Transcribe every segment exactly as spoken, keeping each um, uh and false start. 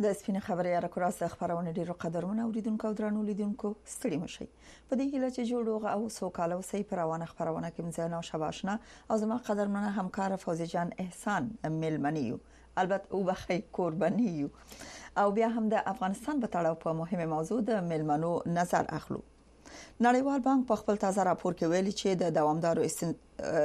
د سپینې خبرې یا راکراس خبرونه ډیرو قدرمن اوریدونکو او درنو لیدونکو ستړي مشي په دې هیله چې جوړوغه او سوکاله وسې پروانه خبرونه کې مزنه او شباشنا او زما قدرمنه همکار فوزي جان احسان ملمنیو البته او بخی قربانیو او بیا هم د افغانستان په تړاو په مهمه موضوع د ملمنو نظر اخلو. نړیوال بانک په خپل تازه راپور کې ویلي چې د دوامدارو استن...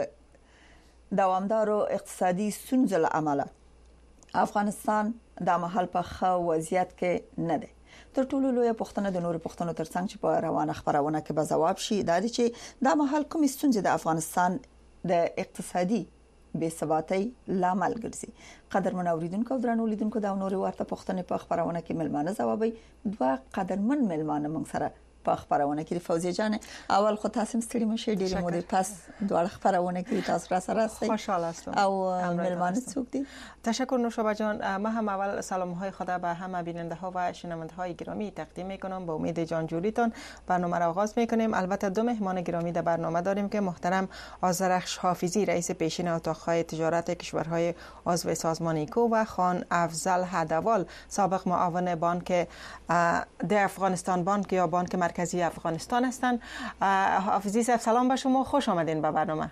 دوامدارو اقتصادي ستونزو له امله افغانستان د محل په خو وضعیت کې نه دی. تر ټولو لوی پښتنه د نور پښتنو ترڅنګ چې په روانه خبرونه کې به جواب شي دا دي چې د محل کوم ستونزې د افغانستان د اقتصادي بې ثباتۍ لامل ګرځي. قدرمن اوریدونکو او درنو لیدونکو دا نور ورته پښتنې په خبرونه کې ملمانه جوابي دوه قدرمن ملمانه موږ سره په خبرونه کې. فوزي جان اول خو تاسو ستړي مشه ډیره مودې پس دوه خبرونه کې تاسو را سره هستید. خوشحال هستم. او ملمانه څوک دي؟ تشکر نوشابه جان. ما هم اول سلام های خدا به همه بیننده ها و شنونده های گرامی تقدیم میکنم. با امید جان جوریتون برنامه را آغاز میکنیم. البته دو مهمان گرامی در برنامه داریم که محترم آذرخش حافظی رئیس پیشین اتاقهای تجارت کشورهای عضو سازمان ایکو و خان افضل هدوال سابق معاون بانک د افغانستان بانک یا بانک مرکزی افغانستان هستند. حافظی صاحب سلام به شما، خوش آمدین به برنامه.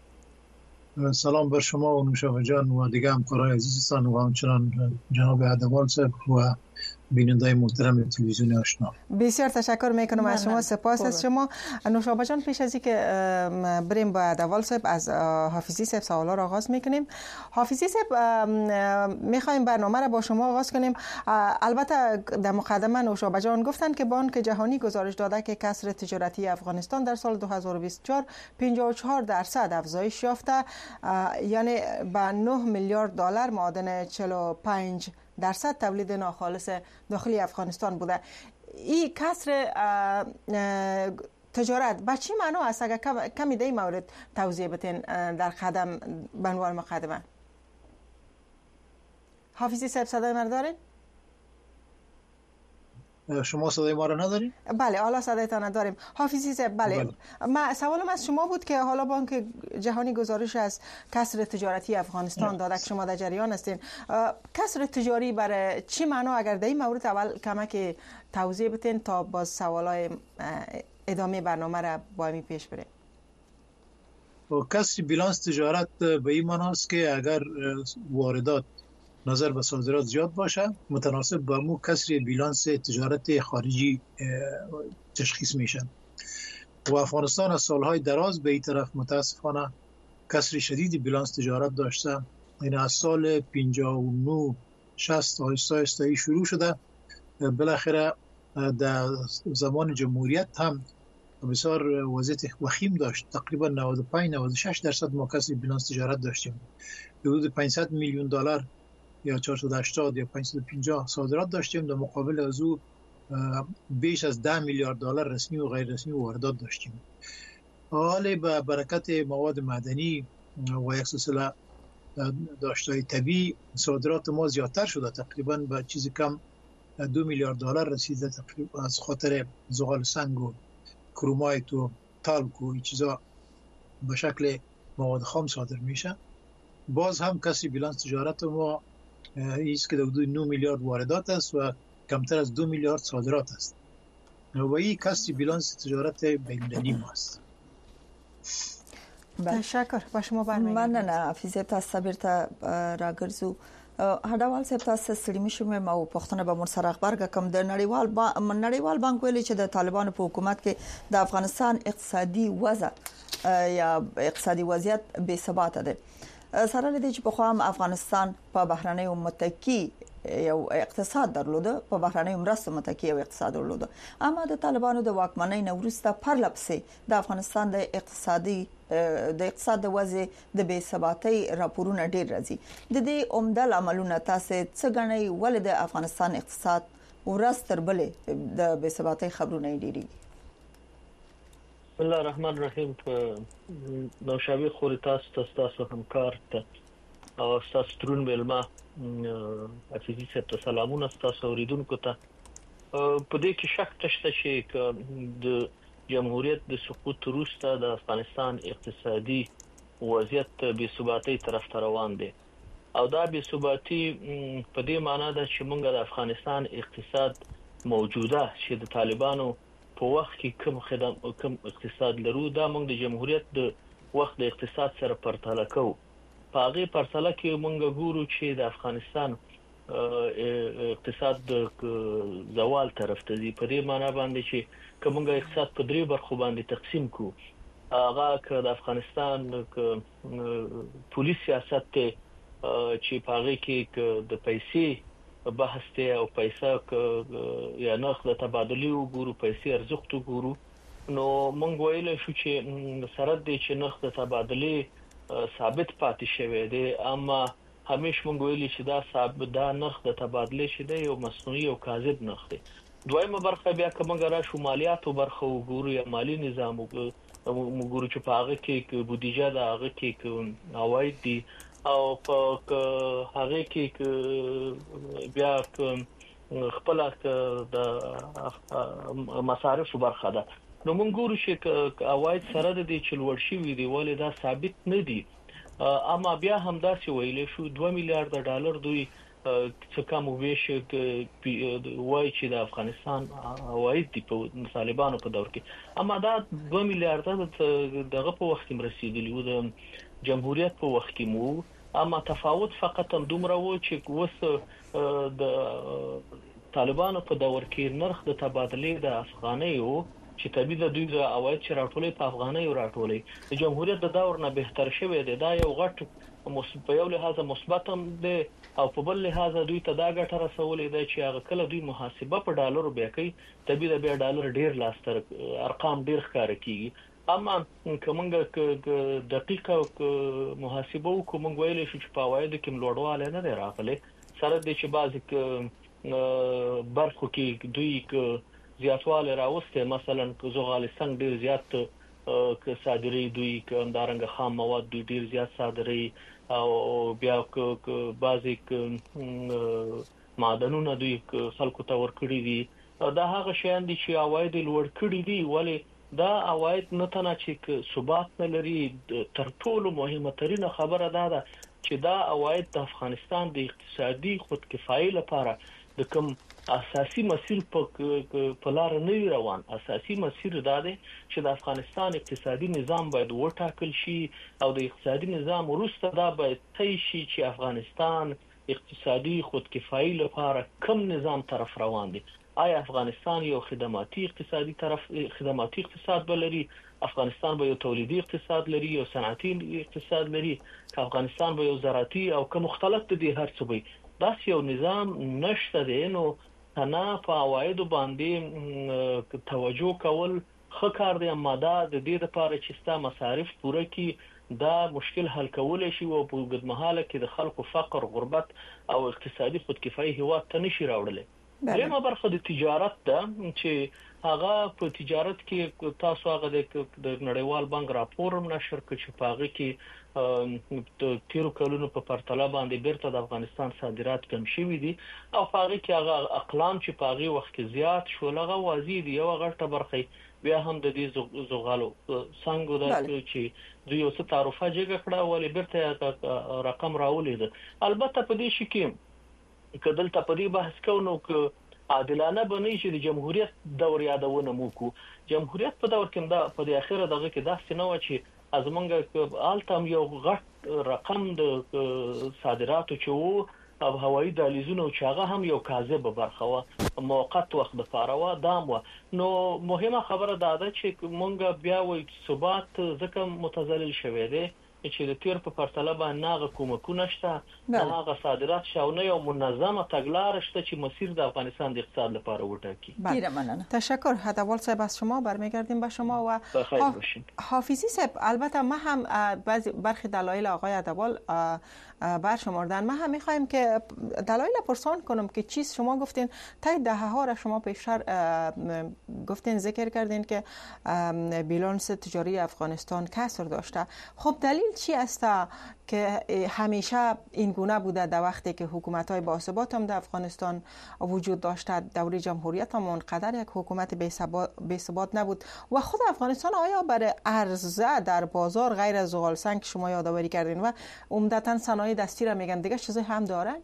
سلام بر شما و نوشابه جان و دیگه همکارای عزیزتان و همچنان جناب هدوال صاحب و بیننده محترم تلویزیون آشنا. بسیار تشکر میکنم از شما، سپاس از شما. نوشابه جان پیش از اینکه بریم با هدوال صاحب از حافظی صاحب سوالا را آغاز میکنیم. حافظی صاحب میخوایم برنامه را با شما آغاز کنیم. البته در مقدمه نوشابه جان گفتن که بانک جهانی گزارش داده که کسر تجارتی افغانستان در سال دو هزار و بیست و چهار پنجاه و چهار درصد افزایش یافته، یعنی به نه میلیارد دلار معادن چهل و پنج درصد تولید ناخالص داخلی افغانستان بوده. این کسر تجارت به چی معنا است؟ اگر کمی در این مورد توضیح بدین در قدم به عنوان مقدمه. حافظی صاحب صدای من دارین؟ شما صدای ما را ندارین؟ بله حالا صدایتان نداریم. حافظی صاحب بله, بله. ما سوالم از شما بود که حالا بانک جهانی گزارش از کسر تجارتی افغانستان داده که شما در جریان هستین. کسر تجاری برای چی معنا؟ اگر در این مورد اول کمک توضیح بدین تا باز سوالای ادامه برنامه را با همی پیش بریم. کسر بیلانس تجارت به این معنی است که اگر واردات نظر به صادرات زیاد باشه متناسب با مو کسر بیلانس تجارت خارجی تشخیص میشن و افغانستان از سالهای دراز به این طرف متاسفانه کسر شدید بیلانس تجارت داشته. این از سال پنجاه و نه شصت آهسته آهسته شروع شده. بالاخره در زمان جمهوریت هم بسیار وضعیت وخیم داشت. تقریبا نود و پنج نود و شش درصد ما کسر بیلانس تجارت داشتیم. حدود پانصد میلیون دلار یا چهارصد و هشتاد یا پانصد و پنجاه صادرات داشتیم. در مقابل از او بیش از ده میلیارد دلار رسمی و غیر رسمی واردات داشتیم. حالا به برکت مواد معدنی و یک سلسله داشته‌های طبیعی صادرات ما زیادتر شده. تقریبا به چیزی کم دو میلیارد دلار رسیده تقریبا از خاطر زغال سنگ و کرومایت و تالک و این چیزا به شکل مواد خام صادر میشه. باز هم کسری بیلانس تجارت ما ایست که حدود نه میلیارد واردات است و کمتر از دو میلیارد صادرات است و این کسری بیلانس تجارت بین‌المللی ما است. تشکر. با شما برمیگردم. من نه حافظه تاسو بیرته راګرځو. هډوال صاحب تاسو ستړي مشو مې او پښتنه به مر سره خبرګه کوم د نړیوال با نړیوال بانک ویلي چې د طالبانو په حکومت کې د افغانستان اقتصادي وضع یا اقتصادي وضعیت بې ثبات ده. سره لدی چې په خام افغانستان په بهرنۍ متکی یو اقتصاد درلوده، په بهرنۍ مرستو متکی یو اقتصاد درلوده، اما د طالبانو د واکمنۍ نه وروسته پرلپسې د افغانستان د اقتصادي د اقتصاد د وضع د بې ثباتۍ راپورونه ډیر راځي. د دې عمده عملونه تاسو څه غنئ ولې د افغانستان اقتصاد ورځ تر بلې د بې ثباتۍ خبرونه ډیریږي؟ بسم الله الرحمن الرحیم. نوشابه خوري تاسو تاسو همکار ته او تاسو ترون بلما حافظي صاحب ته سلامونه تاسو اوریدونکو ته. په دې کې شک تشته چې د جمهوریت د سقوط وروسته د افغانستان اقتصادي وضعیت بې ثباتۍ طرف ته روان دی او دا بې ثباتی په دې معنی ده چې موږ د افغانستان اقتصاد موجوده چې د طالبانو په وخت کې کوم خدمات کوم اقتصاد لرو دا موږ د جمهوریت د وخت د اقتصاد سره پرتله کوو. په هغه پرتله کې موږ ګورو چې د افغانستان اقتصاد د زوال طرف ته دی. په دې معنی باندې چې کومه اقتصاد په درې برخو باندې تقسیم کو، هغه که د افغانستان پولیس سیاست ته چې په هغه کې د پیسې بحث ته او پیسې یا نرخ د تبادلې وګورو، پیسې ارزښت وګورو، نو موږ ویل شو چې سره د چې نرخ د تبادلې ثابت پاتې شوی دی، اما همیشه موږ ویل چې دا ثابت دا نرخ د تبادلې شته یو مصنوعي او کاذب نرخ دی. دویمه برخه بیا کومه را شمالیات او برخه وګورو یا مالی نظام وګورو چې په هغه کې بودیجه د هغه کې عواید دي او په هغه کې بیا خپل د مصارف برخه ده. نو موږ ګورو چې عواید سره د دې چلوړ شي وي دی ولې دا ثابت نه دي، اما بیا هم دا چې ویل شو دوه میلیارډ ډالر دوی څه کوم ویش وای چې د افغانستان عواید دی په طالبانو په دور کې، اما دا دوه میلیارډ دغه په وخت کې رسیدلی و د جمهوریت په وخت کې مو، اما تفاوت فقط هم دومره و چې وس د طالبانو په دور کې نرخ د تبادلې د افغانۍ او چې طبيعي د دوی د عواید چې راټولې په افغانۍ راټولې د جمهوریت د دور نه بهتر شوی دی. دا یو غټ په یو لحاظ مثبت هم دی او په بل لحاظ دوی ته دا ګټه رسولې ده چې هغه کله دوی محاسبه په ډالرو بیا کوي، طبيعي د ډالر ډیر لاستر ارقام ډیر ښکار کیږي، اما کومنګ دقیقه محاسبه کومنګ ویل شو چې په عواید کې ملوړواله نه راغله، سره د چې بعض برخو کې دوی زیاتواله راوسته، مثلا زغالستان ډیر زیات ک صادري دوی کومدارنګ خام مواد دوی ډیر زیات صادري او بیا ک بعضی معدنونه دوی خلکو ته ورکړي دي. دا هغه شیان دي چې عواید لوړ کړي دي، ولی دا عواید نه تنه چې ثبات نه لري. تر ټولو مهمه ترینه خبره دا ده چې دا عواید د افغانستان د اقتصادي خودکفایي لپاره د کوم اساسي مسیر په لار نه روان. اساسي مسیر دا دی چې د افغانستان اقتصادي نظام باید وټاکل شي او د اقتصادي نظام وروسته دا باید طی شي چې افغانستان اقتصادي خودکفایي لپاره کوم نظام طرف روان دی. آیا افغانستان یو خدماتي اقتصادي طرف خدماتي اقتصاد بلري، افغانستان به یو تولیدي اقتصاد لري، یو صنعتي اقتصاد لري، افغانستان به یو زراعتي او که مختلف دي هر څه وي. دا یو نظام نشته دی. نو تنا په عواید باندې توجه کول ښه کار دی، اما دا د دې لپاره چې ستا مصارف پوره کی دا مشکل حل کول شي او په ګډمحاله کې د خلکو فقر، غربت او اقتصادي خودکفایي هیواد ته نشي راوړل. درېمه برخه د تجارت ده چې هغه په تجارت کې تاسو هغه د نړیوال بانک راپور نشر کړ چې په هغه کې د تیرو کلونو په پرتله باندې بیرته د افغانستان صادرات کم شوي دي او په هغه کې هغه اقلام چې په هغه وخت کې زیات شو لغه وازي دي یو غټه برخه بیا هم د دې زغالو څنګه د چې دوی اوس تعرفه جګه کړه ولې بیرته رقم راولید. البته په دې شي کې کدل ته په دې بحث کوو ک عادلانه بنئ چې د جمهوریت دور یادونه مو کو. جمهوریت په دور کې دا په اخیره دغه کې داسې نه و چې ازمنګ آلتم یو غټ رقم د صادراتو چې وو او هوایي دهلیزونه چې هغه هم یو کاذب برخه و موقت وخت د فاروا دام و. نو مهمه خبره دا ده چې مونږ بیا وایي ثبات ځکه متزلزل شوی دی چې د تیر په پرتله باندې ناغه کومکونه شته، ناغه صادرات شاونه یو منظمه تګلارش شته چې مسیر د افغانستان د اقتصاد لپاره وټاکي. ډیر مننه. تشکر. هدوال صاحب از شما برمیگردیم به شما و حافظی صاحب. البته ما هم بعضی برخی دلایل آقای هدوال برشمردن، ما هم می‌خوایم که دلایل پرسان کنم که چیز شما گفتین تا دهه ها را شما پیشتر گفتین ذکر کردین که بیلانس تجاری افغانستان کسر داشته. خب دلیل چی است که همیشه این گونه بوده در وقتی که حکومت‌های باثبات هم در افغانستان وجود داشته؟ دوره جمهوریت هم اونقدر یک حکومت بی‌ثبات نبود و خود افغانستان آیا برای عرضه در بازار غیر از زغال سنگ شما یادآوری کردین و عمدتاً صنایع صنایع دستی را میگن، دیگه چیزی هم دارن؟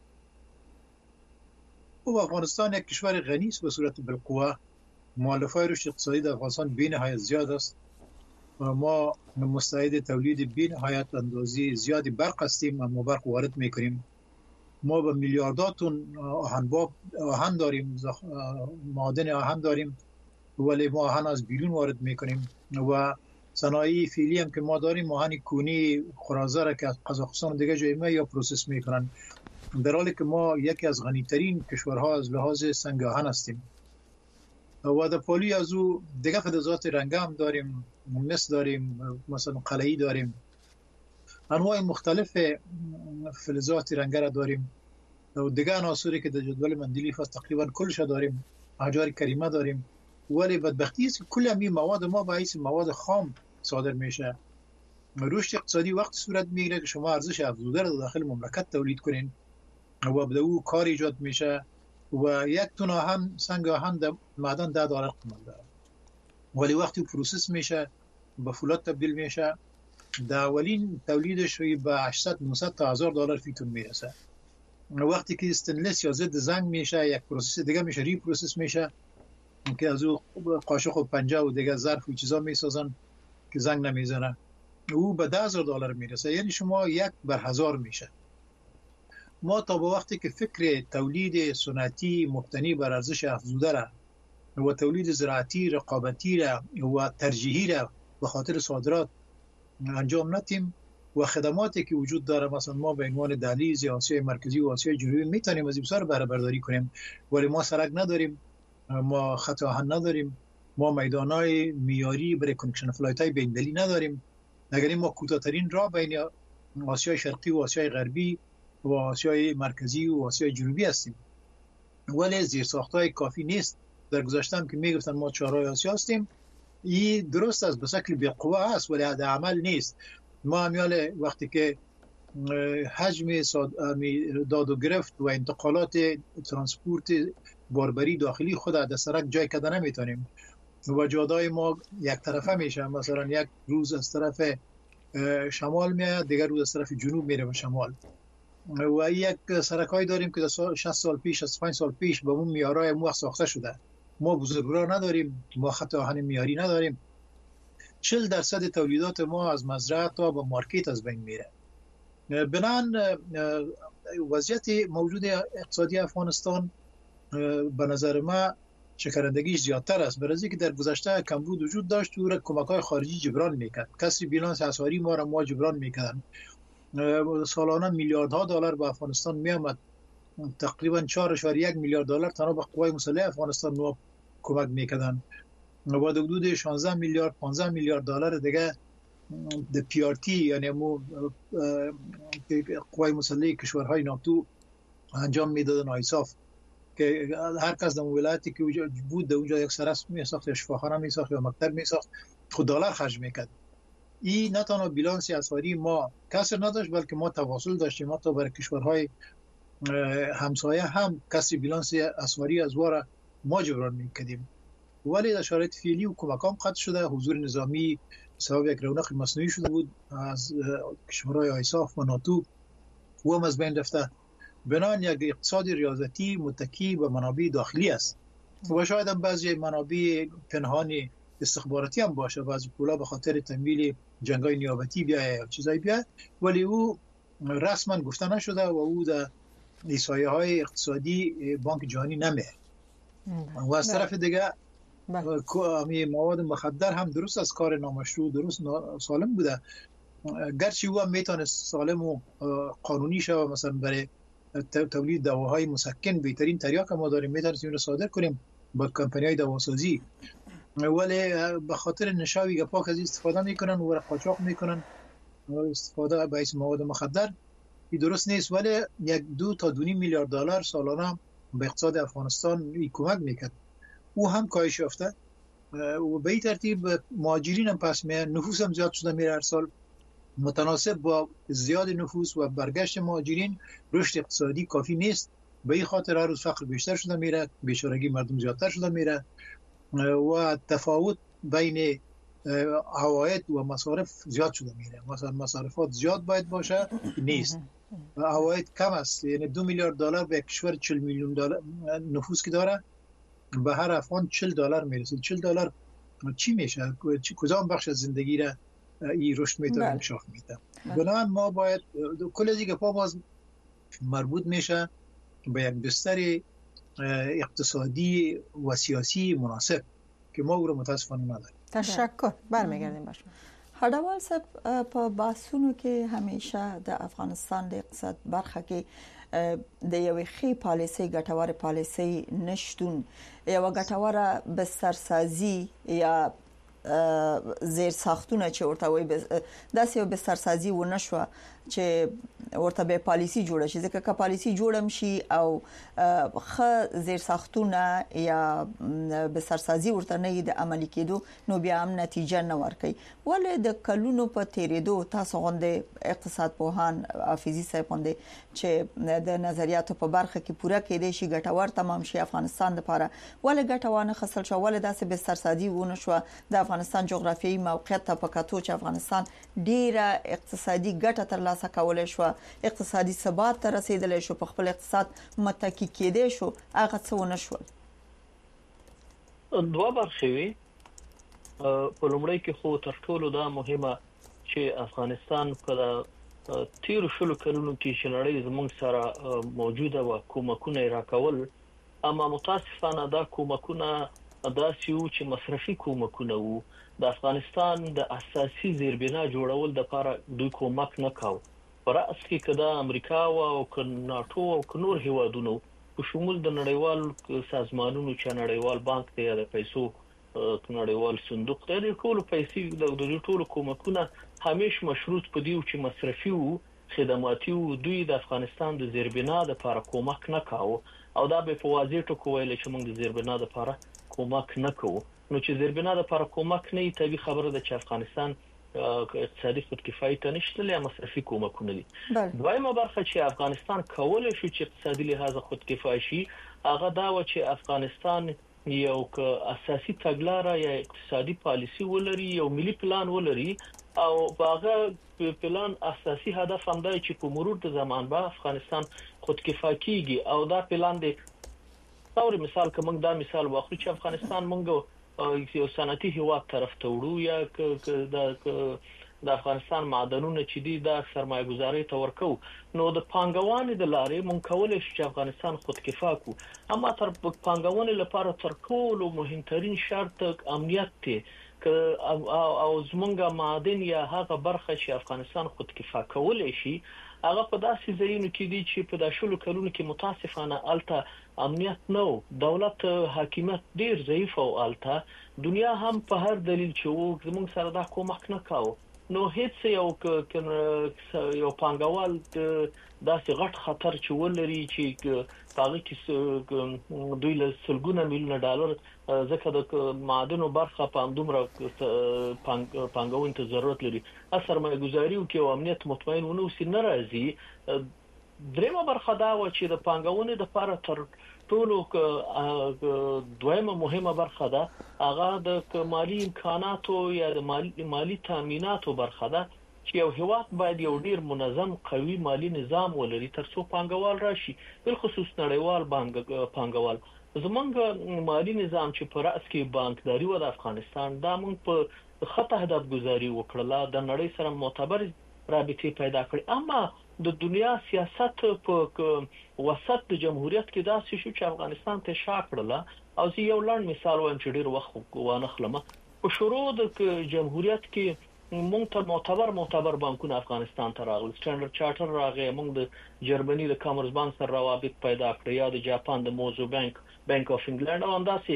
او افغانستان یک کشور غنی است به صورت بالقوه. مؤلفه رشد اقتصادی در افغانستان بی‌نهایت زیاد است و ما مستعد تولید بی‌نهایت اندازه زیادی برق هستیم و ما برق وارد میکنیم. ما به میلیاردها تن آهن باب آهن داریم، معادن آهن داریم، ولی ما آهن از بیرون وارد میکنیم و صنایع فعلی هم که ما داریم آهن کونی خرازه را که از قزاقستان دیگه جای ما یا پروسس میکنن، در حالی که ما یکی از غنیترین کشورها از لحاظ سنگ آهن هستیم. و در پالی از او دیگه فلزات رنگ هم داریم، مس داریم، مثلا قلعی داریم، انواع مختلف فلزات رنگ را داریم و دیگه عناصری که در جدول مندلیف است تقریبا کلش داریم، احجار کریمه داریم. ولی بدبختی است که کل همین مواد ما به حیث مواد خام صادر میشه. رشد اقتصادی وقت صورت میگیره که شما ارزش افزوده را داخل مملکت تولید کنین و به او کار ایجاد میشه و یک تن آهن سنگ آهن در معدن ده دلار قیمت داره، ولی وقتی پروسس میشه به فولاد تبدیل میشه در اولین تولیدش به هشتصد نهصد تا هزار دلار فی تن میرسه. وقتی که استنلس یا ضد زنگ میشه یک پروسس دیگه میشه، ری پروسس میشه که از او قاشق و پنجه و دیگه ظرف و چیزا میسازن که زنگ نمیزنه، او به ده هزار دلار میرسه. یعنی شما یک بر هزار میشه. ما تا به وقتی که فکر تولید سنتی مبتنی بر ارزش افزوده را و تولید زراعتی رقابتی را و ترجیحی را به خاطر صادرات انجام ندیم و خدماتی که وجود داره، مثلا ما به عنوان دهلیز یا آسیای مرکزی و آسیای جنوبی میتونیم از این بسیار بهره برداری کنیم، ولی ما سرک نداریم، ما خط آهن نداریم، ما میدانای میاری برای کانکشن فلایت های بین‌المللی نداریم. اگر ما کوتاه‌ترین راه بین آسیای شرقی و آسیای غربی و آسیای مرکزی و آسیای جنوبی هستیم، ولی زیرساخت‌های کافی نیست. در گذشته هم که میگفتن ما چهارراه آسیا هستیم، این درست است، به شکل بی‌قوه است ولی در عمل نیست. ما همیال وقتی که حجم داد و گرفت و انتقالات ترانسپورت باربری داخلی خود در سرک جای کده نمیتونیم و جادای ما یک طرفه میشه، مثلا یک روز از طرف شمال میاد، دیگر روز از طرف جنوب میره به شمال. و یک سرکایی داریم که در شصت سال پیش، شصت و پنج سال پیش به اون میارای مو ساخته شده. ما بزرگراه نداریم، ما خط آهن میاری نداریم. چهل درصد تولیدات ما از مزرعه تا به مارکت از بین میره. بنان وضعیت موجود اقتصادی افغانستان به نظر ما شکرندگیش زیادتر است، برای که در گذشته کمبود وجود داشت و کمک‌های خارجی جبران میکرد. کسی بیلانس اسعاری ما را ما جبران میکردن. سالانه میلیاردها دلار به افغانستان میآمد، تقریبا چهار اشاریه یک میلیارد دلار تنها به قوای مسلح افغانستان ما کمک میکردن و با حدود شانزده میلیارد پانزده میلیارد دلار دیگه د پی آر تی یعنی مو قوای مسلح کشورهای ناتو انجام میدادن آیساف که هر کس در ولایتی که بود در اونجا یک سرس میساخت یا شفاخانه میساخت یا مکتب میساخت خود دلار خرج میکرد. این نه تنها بیلانس اسعاری ما کسر نداشت بلکه ما تواصل داشتیم، ما تا برای کشورهای همسایه هم کسی بیلانس اسعاری از واره ما جبران میکردیم. ولی در شرایط فعلی و کمکام قطع شده، حضور نظامی سبب یک رونق مصنوعی شده بود از کشورهای آیساف و ناتو و هم از بین رفته. بنان یک اقتصاد ریاضتی متکی به منابع داخلی است و شاید هم بعضی منابع پنهانی استخباراتی هم باشه، بعضی پولا به خاطر تمویل جنگای نیابتی بیاید یا چیزایی بیاید، ولی او رسما گفته نشده و او در ایسایه های اقتصادی بانک جهانی نمیه. و از طرف دیگه مواد مخدر هم درست از کار نامشروع درست سالم بوده، گرچه او هم میتونه سالم و قانونی شود، مثلا برای تولید دواهای مسکن بهترین تریاک ما داریم میتونیم این رو صادر کنیم با کمپانی‌های دواسازی، ولی به خاطر نشاوی گپاک از استفاده میکنن و قاچاق میکنن و استفاده به اسم مواد مخدر. این درست نیست، ولی یک دو تا دو میلیارد دلار سالانه به اقتصاد افغانستان کمک میکرد. او هم کاهش یافته و به این ترتیب مهاجرین هم پس میاد، نفوس هم زیاد شده میره هر سال. متناسب با زیاد نفوس و برگشت مهاجرین رشد اقتصادی کافی نیست، به این خاطر هر روز فقر بیشتر شده میره، بیچارگی مردم زیادتر شده میره و تفاوت بین عواید و مصارف زیاد شده میره. مثلا مصارفات زیاد باید باشه، نیست. عواید کم است، یعنی دو میلیارد دلار به کشور چهل میلیون دلار نفوس که داره، به هر افغان چهل دلار میرسه. چهل دلار چی میشه؟ کدام بخش از زندگی را این رشد میتونه انکشاف میده؟ بنابراین ما باید کل از اینکه پا باز مربوط میشه به یک بستر اقتصادی و سیاسی مناسب که ما او رو متاسفانه نداریم. تشکر. برمیگردیم به شما. هډوال صاحب، په بحثونو کې همیشه د افغانستان د اقتصاد برخه کې د یوې ښې پالیسۍ ګټورې پالیسۍ نشټون، یو ګټوره بسترسازي یا زیر ساختونه چې ورته وي داسې یو بسترسازي و نشو چې ورته به پالیسي جوړه شي، ځکه که پالیسي جوړم شي او خ زیر ساختونه یا بسترسازي ورته نه د عملي کېدو نو بیا هم نتیجه نه ورکوي. ولې د کلونو په تیریدو تاسو غونډه اقتصاد پوهان حافظي صاحب غونډه چې د نظریاتو په برخه کې پوره کېدې شي ګټور تمام شي افغانستان لپاره، ولې ګټوانه خسل شو؟ ولې داسې بسترسازي و نشو؟ د افغانستان جغرافیایي موقعیت ته په کتو چې افغانستان ډیره اقتصادي ګټه ترلاسه کولای شو، اقتصادي ثبات ته رسیدلی شو، په خپل اقتصاد متکی کېدې شو، هغه څه ونه شول. دوه برخې وي. په لومړی کې خو تر ټولو دا مهمه چې افغانستان په تیر شلو کلونو کې چې نړۍ زموږ سره موجوده و کومکونه راکول، اما متاسفانه دا کومکونه داسې وو چې مصرفي کومکونه وو. د افغانستان د اساسي زیربنا جوړول د لپاره دوی کومک نه کاوه. پراس کې کدا امریکا او ناتو او نور هیوادونو په شمول د نړیوال سازمانونو چې نړیوال بانک دی د پیسو نړیوال صندوق دی د ټولو پیسې د ټولو کومکونه همیش مشروط په دیو چې مصرفي وو، خدماتي وو. دوی د افغانستان د زیربنا لپاره کومک نه کاوه او دا به په واضح ټکو ویل چې موږ د زیربنا لپاره کومک نه کوو. نو چې زیربنا لپاره کومک نه طبي خبره ده چې افغانستان اقتصادي خودکفایي ته نشته یا مصرفي کومکونه دي. دویمه برخه چې افغانستان کولای شي چې اقتصادي لحاظ خودکفایي شي هغه دا و چې افغانستان یو اساسي تګلارې یا اقتصادي پالیسي ولري، یو ملي پلان ولري او هغه پلان اساسي هدف هم دی چې په مرور د زمان به افغانستان خودکفایي کیږي. او دا پلان دی تور مثال کوم دا مثال واخلو چې افغانستان مونږ یو صنعتي هیواد طرف ته وړو یا د د افغانستان معدنونه چې دي د سرمایه گذاري ته ورکو، نو د پانګوانې د لارې مونږ کولای شو چې افغانستان خودکفا کو. اما تر پانګوانې لپاره تر ټولو مهمترین شرط امنیت دی او زمونږ معدن یا هغه برخه چې افغانستان خودکفا کولای شي هغه په داسې ځایونو کې دي چې په داشلو کلونو کې متاسفانه الته امنیت نو، دولت حاکمیت ډیر ضعیف او الته دنیا هم په هر دلیل چې وو زمونږ سره دا کومک نه کاوه. نو هیڅ یو یو پانګوال داسې غټ خطر چې ولري چې هغه کې دوی له سلګونه میلیونه ډالر ځکه د معدنو برخه په اندومره پانګون ته ضرورت لري سرمایه گذاري او کې امنیت مطمئن ونه وسی ناراضي. درېمه برخه دا و چې د پانګونې د لپاره تر ټولو دویمه مهمه برخه ده هغه د مالی امکاناتو یا د مالی مالی تامیناتو برخه ده چې یو هیواد باید یو ډیر منظم قوي مالی نظام ولري ترڅو پانګوال راشي، بل خصوص نړیوال پانګوال. زمونږ مالی نظام چې پر راس کې بانکداري و د افغانستان دا موږ په خطه هدف گذاري وکړه، د نړۍ سره معتبر رابطه پیدا کړې. اما د دنیا سیاست په وسط د جمهوریت کې داسې شو چې افغانستان ته شاکړه. او زه یو لاند مثال وایم چې ډیر وخت وانه خلمه په شروع د جمهوریت کې مونږ ته معتبر معتبر بانکونه افغانستان ته راغلي، سټانډرډ چارټر راغی، مونږ د جرمني د کامرس بانک سره روابط پیدا کړ یا د جاپان د موزو بانک بانک اف انګلند او انداسي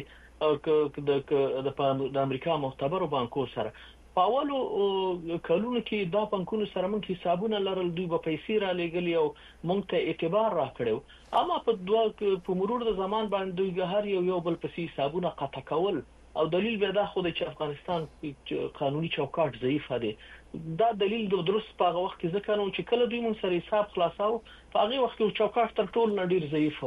د د امریکا معتبر بانکو سره په اولو کلونو کې دا بانکونو سره مونږ حسابونه لرل، دوی په پیسې را لګل او مونږ ته اعتبار راکړو. اما په دوه په مرور د زمان باندې هر یو یو بل په حسابونه قطع کول او دلیل به دا خو د افغانستان قانوني چوکاټ ضعیف دی. دا دلیل د درست په هغه وخت کې ځکه نو چې کله دوی مون سره حساب خلاصاو په هغه وخت کې چوکاټ تر ټولو ډیر ضعیف وو.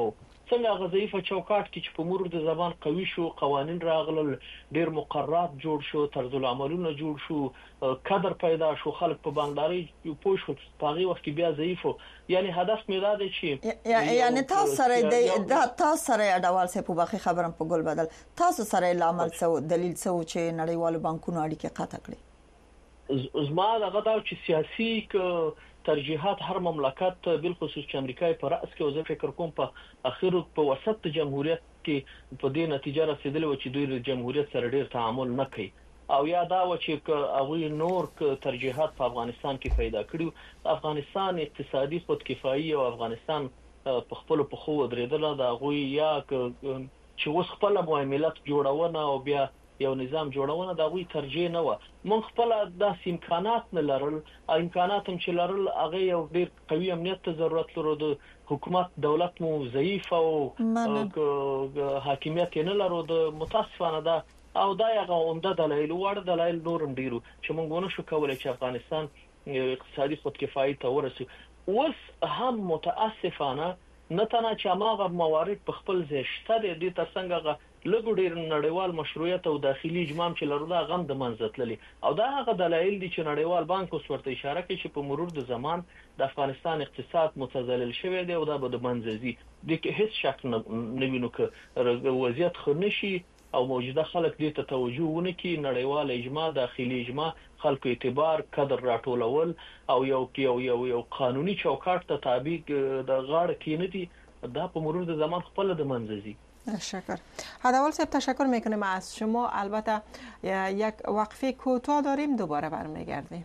څنګه غضیفه چوکاټ کې چې په مرور د زبان قوي شو، قوانين راغلل، ډېر مقررات جوړ شو، طرز العملونه جوړ شو، قدر پیدا شو، خلک په باندې پوه شو، په هغه وخت کې بیا ضعیفو. یعنی هدف مې دا دی چې یعنی تاسو سره د تاسو سره اډوال سه په باقي خبرم په ګل بدل تاسو سره لامل څه دلیل څه چې نړیوالو بانکونو اړیکې قطع کړې؟ زما دغه دا چې سیاسي ترجیحات هر مملکت بالخصوص چې امریکای په راس کې وزه فکر کوم په اخر په وسط جمهوریت کې په دې نتیجه رسیدل و چې دوی د جمهوریت سره ډیر تعامل نه کوي، او یا دا و چې هغه نور ترجیحات په افغانستان کې پیدا کړو. افغانستان اقتصادي خودکفایي او افغانستان په خپل په خو درېدل دا غوي یا چې اوس خپل معاملات جوړونه او بیا یو نظام جوړونه دا وی ترجیح نه و. مونږ خپل د امکانات نه لرل، امکانات هم چې لرل هغه یو ډیر قوي امنیت ته ضرورت لرو، د حکومت دولت مو ضعیف او حاکمیت نه لرو، د متاسفانه دا او دا یو عمده دلایل وړ دلایل نورم ډیرو چې مونږ ونه شو کولای چې افغانستان اقتصادي خودکفایي ته ورسي. اوس هم متاسفانه نه تنه چې هغه موارد په خپل ځای شته دي، د ترڅنګ لګو ډیر نړیوال مشروعیت او داخلي اجمام چې لرو دا غم د منځتللی، او دا هغه دلایل دي چې نړیوال بانک اوس ورته اشاره کوي چې په مرور د زمان د افغانستان اقتصاد متزلزل شوی دی او دا به د منځزي د هیڅ شک نه وینو چې وضعیت خنشي او موجوده خلک دې ته توجه ونه کوي. نړیوال اجماع، داخلي اجماع، خلکو اعتبار، قدر راټولول او یو یو یو یو قانوني چوکاټ ته تابع د غاړه کې نه دي، دا په مرور د زمان خپل د منځزي. تشکر. هدوال صاحب تشکر میکنیم از شما. البته یک وقفه کوتاه داریم، دوباره برمیگردیم.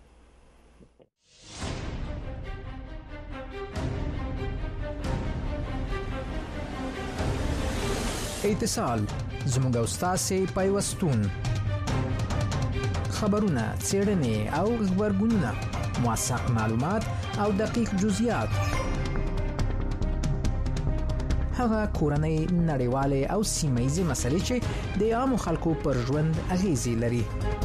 اتصال زموږ استاسي پیوستون خبرونه، څېړنې او خبرګونونه، موثق معلومات او دقیق جزئیات، هغه کورنۍ، نړیوالې او سیمه‌ایزې مسلې چې د عامو خلکو پر ژوند اغیزې لري.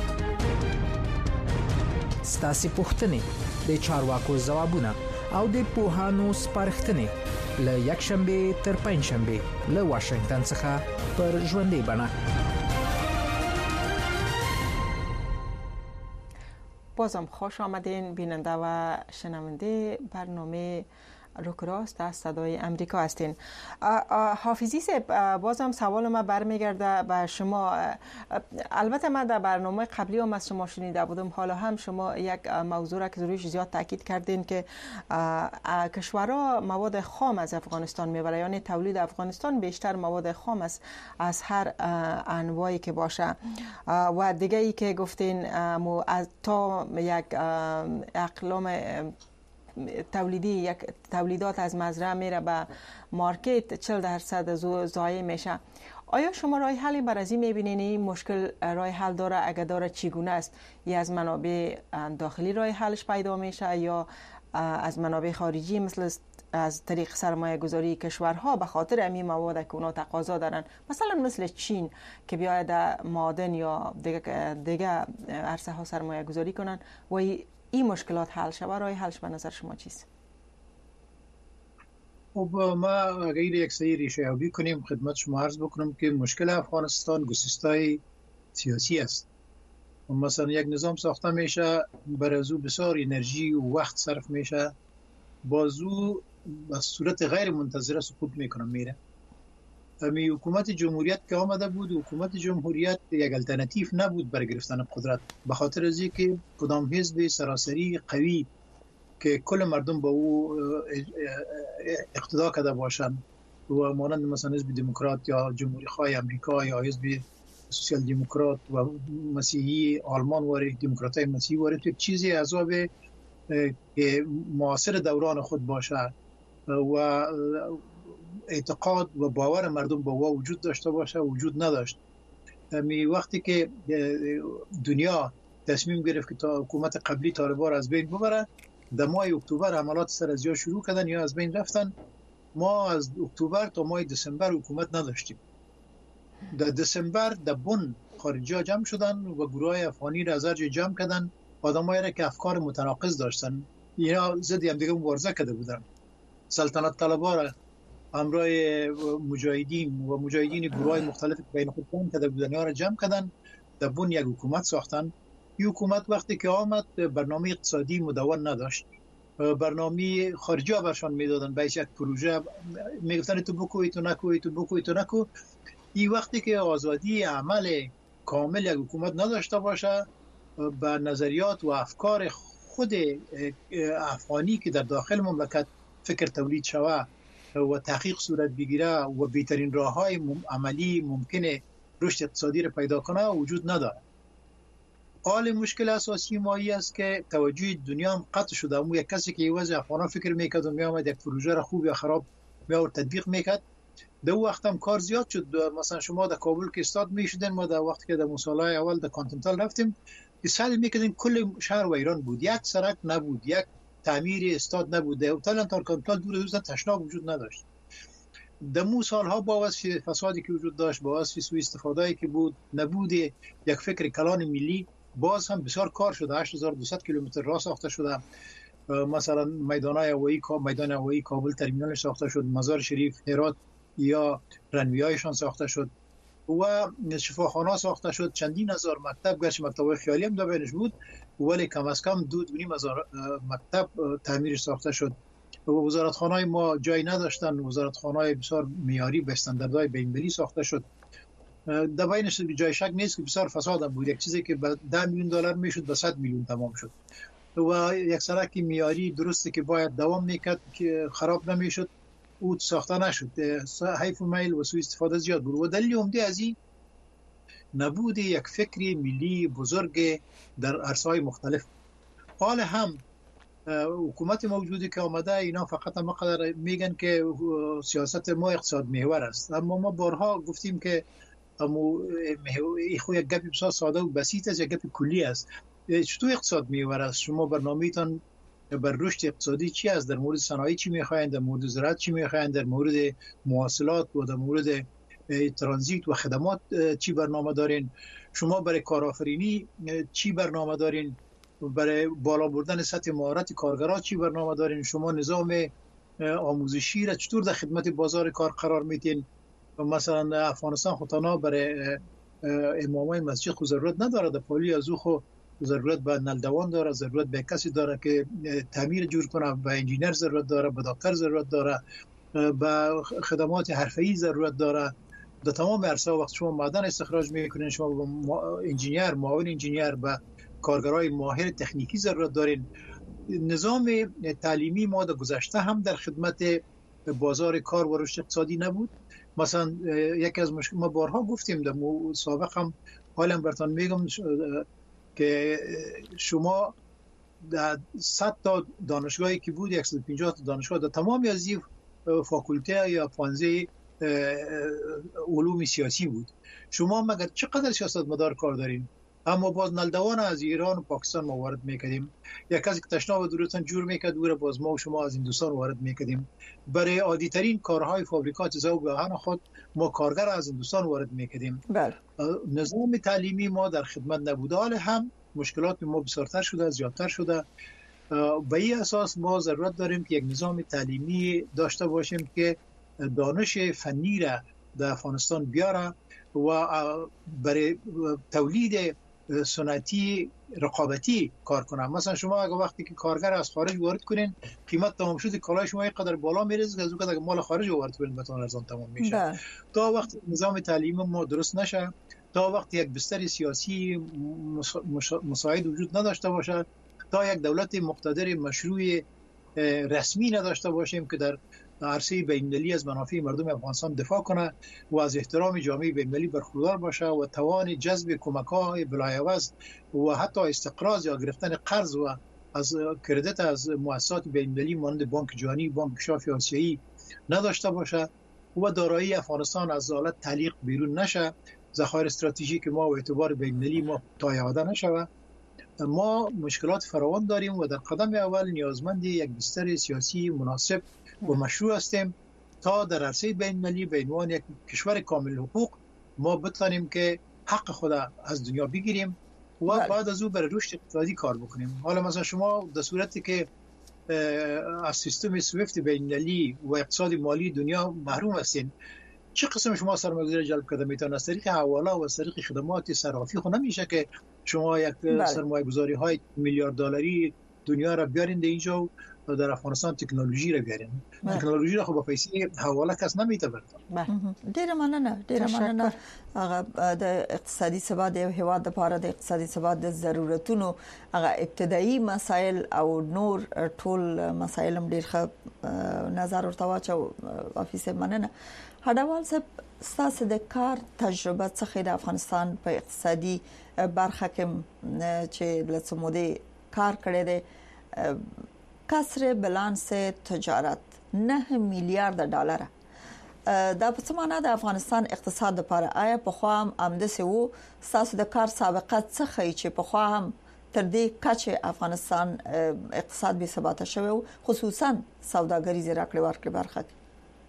ستاسو پوښتنې، د چارواکو ځوابونه او د پوهانو سپارښتنې له یک شنبه تر پنځ شنبه له واشنگټن څخه پر ژوندۍ بڼه. بازم خوش آمدین بیننده و شنونده برنامه روکراست از صدای امریکا هستین. حافظی صاحب، بازم سوال ما برمیگرده به شما. البته من در برنامه قبلی هم از شما شنیده بودم، حالا هم شما یک موضوع را که رویش زیاد تاکید کردین که کشورها مواد خام از افغانستان میبره، یعنی تولید افغانستان بیشتر مواد خام است از هر انواعی که باشه، و دیگه ای که گفتین از تا یک اقلام تولیدی یک تولیدات از مزرعه میره به مارکت چهل درصد ضایع میشه. آیا شما راه حلی بر از این میبینین این مشکل راه حل داره؟ اگه داره چگونه است؟ یا از منابع داخلی راه حلش پیدا میشه یا از منابع خارجی مثل از طریق سرمایه گذاری کشورها به خاطر امی مواد که اونا تقاضا دارن، مثلا مثل چین که بیاید معادن یا دیگه دیگه عرصه ها سرمایه گذاری کنن و این مشکلات حل شود؟ راه حلش به نظر شما چیست؟ خب ما غیر یک سری ریشه یابی کنیم، خدمت شما عرض بکنم که مشکل افغانستان گسستای سیاسی است. مثلا یک نظام ساخته میشه، بر از او بسیار انرژی و وقت صرف میشه، بازو به صورت غیر منتظره سقوط میکنه میره. امی حکومت جمهوریت که آمده بود، حکومت جمهوریت یک الټرناتیو نبود برای گرفتن قدرت، به خاطر از اینکه کدام حزب سراسری قوی که کل مردم با او اقتدا کرده باشند و مانند مثلا حزب دموکرات یا جمهوری خواه امریکا یا حزب سوسیال دموکرات و مسیحی آلمان وارد دموکراتای مسیحی وارد، یک چیزی عذاب که معاصر دوران خود باشه و اعتقاد و باور مردم با او وجود داشته باشه وجود نداشت. می وقتی که دنیا تصمیم گرفت که تا حکومت قبلی طالبان از بین ببره، در ماه اکتبر عملات سر از یا شروع کردن یا از بین رفتن. ما از اکتبر تا ماه دسامبر حکومت نداشتیم. در دسامبر در بن خارجی ها جمع شدن و گروه افغانی را از هر جای جمع کردن، آدمایی را که افکار متناقض داشتن، اینا ضد هم دیگه مبارزه کرده بودن. سلطنت طلبا را همراه مجاهدین و مجاهدین گروه مختلف بین خود جمع کرده بودن یا را جمع کردن در بون یک حکومت ساختن. این حکومت وقتی که آمد برنامه اقتصادی مدون نداشت، برنامه خارجی ها برشان میدادن، به یک پروژه میگفتن تو بکوی تو نکوی تو بکوی تو نکو. این وقتی که آزادی عمل کامل یک حکومت نداشته باشه، به نظریات و افکار خود افغانی که در داخل مملکت فکر تولید شوه و تحقیق صورت بگیره و بهترین راه‌های عملی ممکنه رشد اقتصادی را پیدا کنه وجود نداره. حال مشکل اساسی ما ای است که توجه دنیا هم قطع شده. اما یک کسی که یوازې افغانان فکر میکرد و میامد یک پروژه را خوب یا خراب میآورد تطبیق میکرد، در وقت هم کار زیاد شد. مثلا شما در کابل که استاد میشدین، ما در وقتی که در مصالحه اول در کانتیننتال رفتیم استاد میکردیم کل شهر ویران بود، یک سرک نبود، یک تعمیر استاد نبود، در هتل تا کانتیننتال دور دوست تشناب وجود نداشت. در مو سالها با واسه فسادی که وجود داشت، با واسه سوء استفاده‌ای که بود، نبود یک فکر کلان ملی، باز هم بسیار کار شده. هشت هزار و دویست کیلومتر راه ساخته شده. مثلا میدان‌های هوایی میدان هوایی کابل ترمینالش ساخته شد، مزار شریف هرات یا رنویایشان ساخته شد و شفاخانه ساخته شد. چندین هزار مکتب، گرچه مکتب خیالی هم دابینش بود ولی کم از کم دو دو هزار مکتب تعمیر ساخته شد. و وزارتخانه‌های ما جای نداشتن، وزارتخانه‌های بسیار معیاری به استانداردهای بین‌المللی ساخته شد. در بینش جای شک نیست که بسیار فساد بود. یک چیزی که به ده میلیون دلار میشد به صد میلیون تمام شد. و یک سرک معیاری درسته که باید دوام میکرد که خراب نمیشد او ساخته نشد. حیف و میل و سوء استفاده زیاد بود. و دلیل عمده از این نبود یک فکری ملی بزرگ در عرصه‌های مختلف. حال هم حکومت موجودی که آمده اینا فقط هم قدر میگن که سیاست ما اقتصاد محور است، اما ما بارها گفتیم که اما این خو یک گپی بسیار ساده و بسیط است، یک گپ کلی است. چطور اقتصاد محور است؟ شما برنامه‌تان بر رشد اقتصادی چی است؟ در مورد صنایع چی می‌خواین؟ در مورد زراعت چی می‌خواین؟ در مورد مواصلات و در مورد ترانزیت و خدمات چی برنامه دارین؟ شما برای کارآفرینی چی برنامه دارین؟ برای بالا بردن سطح مهارت کارگرها چی برنامه دارین؟ شما نظام آموزشی را چطور در خدمت بازار کار قرار میدین؟ مثلا افغانستان خودتانا برای امامای مسجد خود ضرورت نداره، در پالی از او خود ضرورت به نلدوان داره، ضرورت به کسی داره که تعمیر جور کنه، به انجینر ضرورت داره، به دکتر ضرورت داره، به خدمات حرفه‌ای ضرورت داره. در تمام عرصه وقت شما معدن استخراج میکنین، شما انجینر، معاون انجینر، به کارگرای ماهر تکنیکی ضرورت دارین. نظام تعلیمی ما در گذشته هم در خدمت بازار کار و رشد اقتصادی نبود. مثلا یکی از مشکل ما بارها گفتیم در سابق هم، حالا براتون میگم که شما در صد تا دانشگاهی که بود، صد و پنجاه تا دانشگاه در تمامی از این فاکولته یا پانزه علوم سیاسی بود. شما مگر چقدر سیاست مدار کار دارین؟ اما باز نلدوان از ایران و پاکستان ما وارد میکردیم. یک کسی که تشناب دورتان جور میکرد دوره باز ما و شما از هندوستان وارد میکردیم. برای عادی ترین کارهای فابریکات ذوب آهن خود ما کارگر از هندوستان وارد میکردیم. بله. نظام تعلیمی ما در خدمت نبوده. حال هم مشکلات ما بسیارتر شده، زیادتر شده. به این اساس ما ضرورت داریم که یک نظام تعلیمی داشته باشیم که دانش فنی را در افغانستان بیاره و برای تولید صنعتی رقابتی کار کنه. مثلا شما اگه وقتی که کارگر از خارج وارد کنین، قیمت تمام شده کالای شما یک قدر بالا میرسه که از اون قدر مال خارج وارد کنین بتون ارزان تمام میشه. ده. تا وقت نظام تعلیمی ما درست نشه، تا وقت یک بستر سیاسی مساعد وجود نداشته باشه، تا یک دولت مقتدر مشروع رسمی نداشته باشیم که در عرصه بین‌المللی از منافع مردم افغانستان دفاع کنه و از احترام جامعه بین‌المللی برخوردار باشه و توان جذب کمک‌های بلایعوض و حتی استقراض یا گرفتن قرض و از کردیت از مؤسسات بین‌المللی مانند بانک جهانی، بانک کشاف آسیایی نداشته باشه و دارایی افغانستان از حالت تعلیق بیرون نشه، ذخایر استراتژیک ما و اعتبار بین‌المللی ما تاییده نشه. ما مشکلات فراوان داریم و در قدم اول نیازمند یک بستر سیاسی مناسب و مشروع هستیم تا در عرصه بین‌المللی به عنوان یک کشور کامل حقوق ما بتوانیم که حق خود از دنیا بگیریم و بعد از او برای رشد اقتصادی کار بکنیم. حالا مثلا شما در صورتی که از سیستم سویفت بین‌المللی و اقتصاد مالی دنیا محروم هستین. چه قسم شما سرمایه‌گذاری جلب کرده میتونه؟ از طریق حواله و از طریق خدمات صرافی خود نمیشه که شما یک سرمایه‌گذاری های میلیارد دلاری دنیا را بیارین در اینجا و در افغانستان تکنولوژی را بیارین. تکنولوژی را خب با پیسې حواله کس نمیته برده. ډیر مننه ډیر مننه. هغه د اقتصادي ثبات او هیواد لپاره د اقتصادي ثبات د ضرورتونو هغه ابتدایي مسایل او نور ټول مسایل هم ډیر ښه نظر ورته واچو. افیسه مننه. هډوال صاحب ستاسو د کار تجربه څخه د افغانستان په اقتصادي برخه کې چې لڅموده کار کړی دی، کسر بلانس تجارت نه میلیارد ډالر دا په څه معنی د افغانستان اقتصاد لپاره؟ آیا په خوا هم امدسه وو ستاسو د کار سابقه څخه چې په خوا هم تر دې کچه افغانستان اقتصاد به ثبات شوی خصوصا سوداګریز راکړې ورکړې برخه کې؟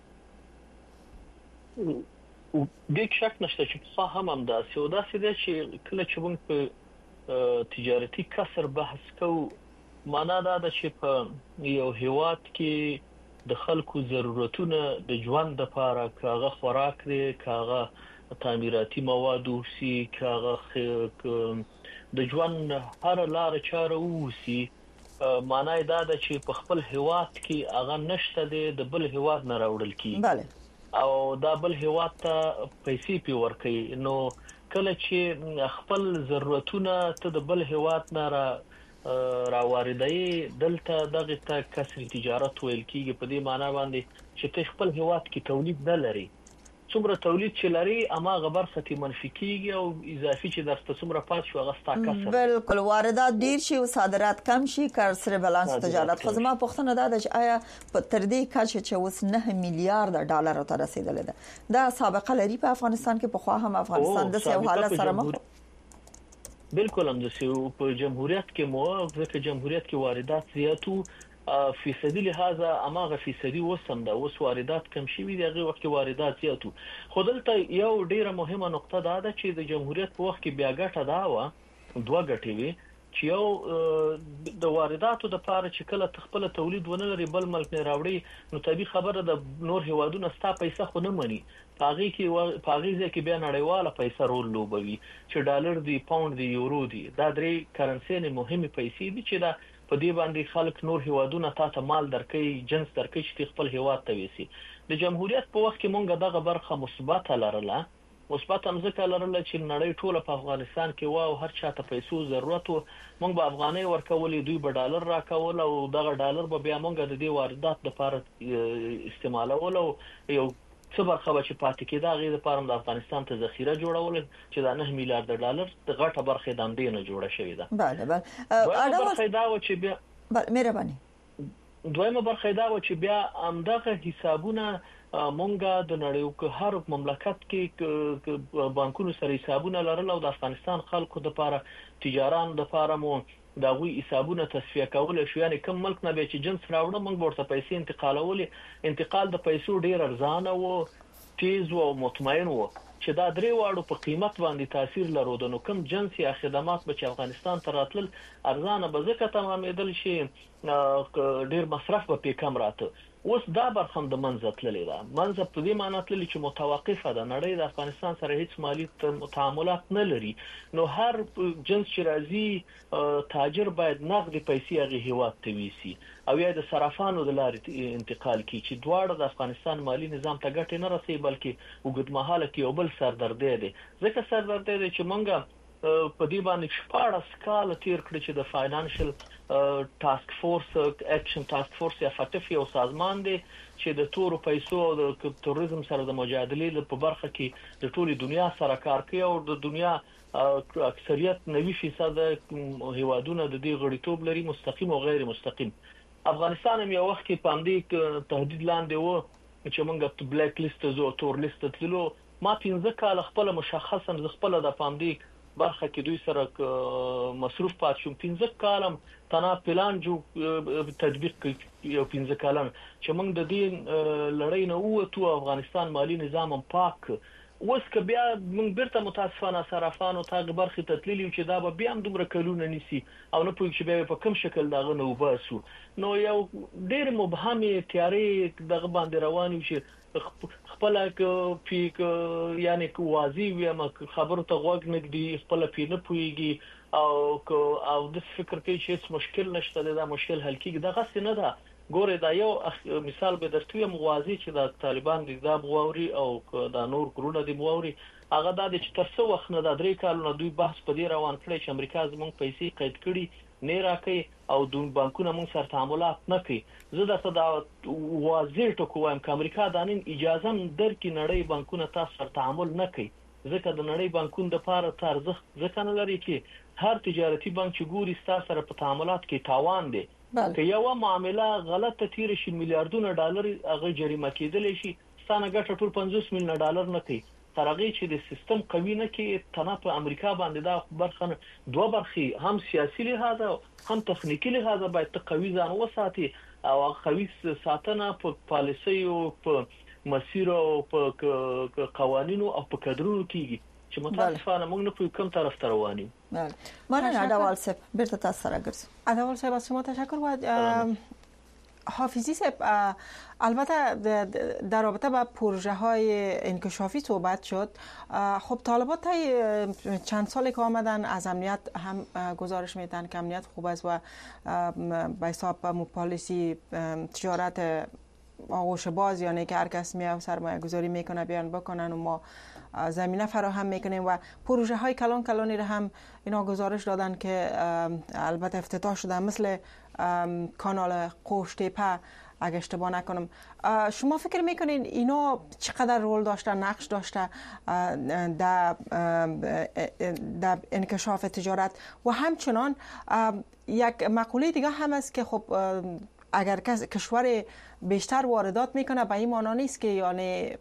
د شک نشته چې په هم هم دا سودا سده چې کله چې موږ په تجارتي کسر بحث کوو، معنا دا ده چې په یو هیواد کې د خلکو ضرورتونه د ژوند لپاره کاغه خوراک دی، کاغه تعمیراتي مواد او سي کاغه د ژوند هر لار چاره وسی، معنا دا ده چې په خپل هیواد کې هغه نشته دی د بل هیواد نه راوړل کی بله او دا بل هیواد ته پیسې پی ورکي. نو کله چې خپل ضرورتونه ته د بل هیواد نه را راواردای دلته دغه ته کسر تجارت ویل کیږي. په دې معنی باندې چې ته خپل هیواد کې تولید نه لري، څومره تولید چې لري اما غبر ختي منفي کیږي او اضافي چې درته څومره پات شو هغه ستا کسر. بالکل واردات ډیر شي او صادرات کم شي، کسر بلانس تجارت. خو زما پوښتنه دا ده چې آیا په تر دې کچه چې اوس نه میلیارډ ډالر ته رسیدلې ده دا سابقه لري په افغانستان کې؟ په خوا هم افغانستان د سیو حالت سره مخ؟ بالکل هم د سیو په جمهوریت کې مو ځکه جمهوریت کې واردات زیاتو فیصدي لحاظه اماغه فیصدي وسم دا اوس واردات کم شي وي، دغه وخت کې واردات زیاتو. خو دلته یو ډیره مهمه نقطه دا ده چې د جمهوریت په وخت کې بیا ګټه دا و دوه ګټې وي چې یو د وارداتو د پاره چې کله تخپل تولید ونه لري بل ملک نه راوړي، نو طبيعي خبره د نور هیوادونو ستا پیسې خو نه مني، پاغي کې پاغي ځکه بیا نړیواله پیسې رول لوبوي چې ډالر دی، پاوند دی، یورو دی. دا درې کرنسي نه مهمه پیسې دي چې دا په دې باندې خلک نور هیوادونه تاسو مال درکې جنس درکې چې خپل هیواد ته وېسي. د جمهوریت په وخت کې مونږ دغه برخه مثبت لرله، مثبت هم ځکه لرله چې نړۍ ټوله په افغانستان کې و او هر چاته پیسو ضرورت و، مونږ به افغانۍ ورکولې، دوی به ډالر راکول او دغه ډالر به بیا مونږ د دې واردات لپاره استعمالول او یو څه برخه چې پاتې کېده غي د پاره د افغانستان ته ذخیره جوړول چې د نه میلیارډ ډالر د غټه برخه د اندینه جوړه شوې ده. بله بله اډه برخه دا و چې بیا بله مهرباني دویمه برخه دا و چې بیا امدغه حسابونه مونږه د نړیو کې هر مملکت کې بانکونو سره حسابونه لرل او د افغانستان خلکو د لپاره تجاران د لپاره مو دا غوي حسابونه تصفیه کول شو، یعنی کوم ملک نه به چې جنس راوړل موږ ورته پیسې انتقالول، انتقال د پیسو ډیر ارزانه او تیز او مطمئن و چې دا درې واړو په قیمت باندې تاثیر لرود. نو کوم جنس یا خدمات به چې افغانستان ته راتلل ارزانه به ځکه تمامېدل شي، ډیر مصرف به په کم راته. اوس دا برخم د منځ تللې ده، منځ په دې معنی تللې چې متوقفه ده، نړۍ د افغانستان سره هیڅ مالی تعاملات نه لري. نو هر جنس چې راځي تاجر باید نقد پیسې هغه هیواد ته ویسي او یا د صرافانو د لارې انتقال کی چې دواړه د افغانستان مالی نظام ته ګټه نه رسي بلکې وګدمحاله کې یو بل سردردی دی. ځکه سردردی دی چې مونږه په دې باندې شپږ کال تیر کړی چې د فاینانشل ټاسک فورس اکشن ټاسک فورس یا فټف یو سازمان دی چې د تورو پیسو او د تروریزم سره د مجادلې په برخه کې د ټولي دنیا سره کار کوي او د دنیا اکثریت نوي فیصد هیوادونه د دې غړیتوب لري، مستقیم او غیر مستقیم. افغانستان هم یو وخت کې پاندې تهدید لاندې و چې موږ بلیک لیست زو تور لیست تللو. ما پنځه کال خپل مشخصا ز خپل د پاندې برخه کې دوی سره مصروف پات شوم، پنځه کالم تنا پلان جو تطبیق یو پنځه کالم چې موږ د دې لړۍ نه ووتو. افغانستان مالی نظام پاک اوس که بیا موږ بیرته متاسفانه صرافانو ته برخه تتلیلی چې دا به بیا هم دومره کلونه نیسی او نه پوهیږي چې بیا په کوم شکل دغه نو وباسو نو یو ډېر مبهمه تیاری دغه باندې روان یو چې خپل پیک یعنی کوازی ویم خبرو ته غوږ نګدي خپل پینه پویږي او او د فکر کې چې مشکل نشته دا مشکل حل کیږي دا غس نه ده ګوره دا یو مثال به درته موازی چې د طالبان د دا بغوري او د نور ګرونه د بغوري هغه د چې تر څو وخت نه د درې کالونو دوی بحث په دې روان کړی چې امریکا زموږ پیسې قید کړي نه راکې او د بانکونو موږ سره تعاملات نه کوي زه درته دا واضح ټکو وایم چې امریکا د نن اجازه درکې نړۍ بانکونو تاسو سره تعامل نه کوي ځکه د نړۍ بانکونو د پاره ترځخ ځکه نه لري چې هر تجارتي بانک چې ګوري ستاسو سره په تعاملات کې تاوان دی که یو معامله غلطه تیر شي میلیارډونه ډالر هغه جریمه کېدل شي ستانه ګټه ټول پنځوس میلیون ډالر نه کوي ترغه چې د سیستم قوي نه کې تنه په امریکا باندې دا برخه دوه برخې هم سیاسي لحاظ هم تخنیکی لحاظ باید قوي ځان وساتي او قوي ساتنه په پالیسي او په مسیر او په قوانینو او په کډرونو کېږي چې متاسفانه موږ نه په کوم طرف ته روان یو. بله مننه اډوال صاحب بیرته تاسو سره ګرځو. اډوال صاحب از شما تشکر و حافظی صاحب البته در رابطه با پروژه های انکشافی صحبت شد. خب طالبات چند سالی که آمدن از امنیت هم گزارش میدن که امنیت خوب است و به حساب پالیسی تجارت آغوش باز یعنی که هر کس میاد سرمایه گذاری میکنه بیان بکنن و ما زمینه فراهم میکنیم و پروژه های کلان کلانی رو هم اینا گزارش دادن که البته افتتاح شده مثل کانال قوش تیپه اگه اشتباه نکنم. شما فکر میکنین اینا چقدر رول داشته نقش داشته در در انکشاف تجارت و همچنان یک مقوله دیگه هم است که خب اگر کشور بیشتر واردات میکنه به این معنا نیست که یعنی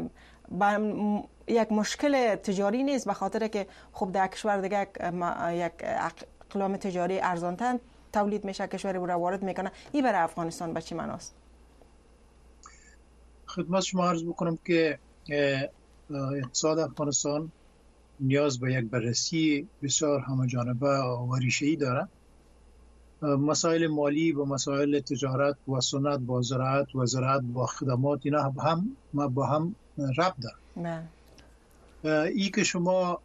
یک مشکل تجاری نیست به خاطر که خب در کشور دیگه یک اقلام تجاری ارزانتر تولید میشه کشوری رو وارد میکنه. این برای افغانستان به چی معناست؟ خدمت شما عرض بکنم که اقتصاد افغانستان نیاز به یک بررسی بسیار همه‌جانبه و ریشه‌ای داره. مسائل مالی و مسائل تجارت و صنعت با زراعت و زراعت با خدمات اینا هم با هم ربط داره. ای که شما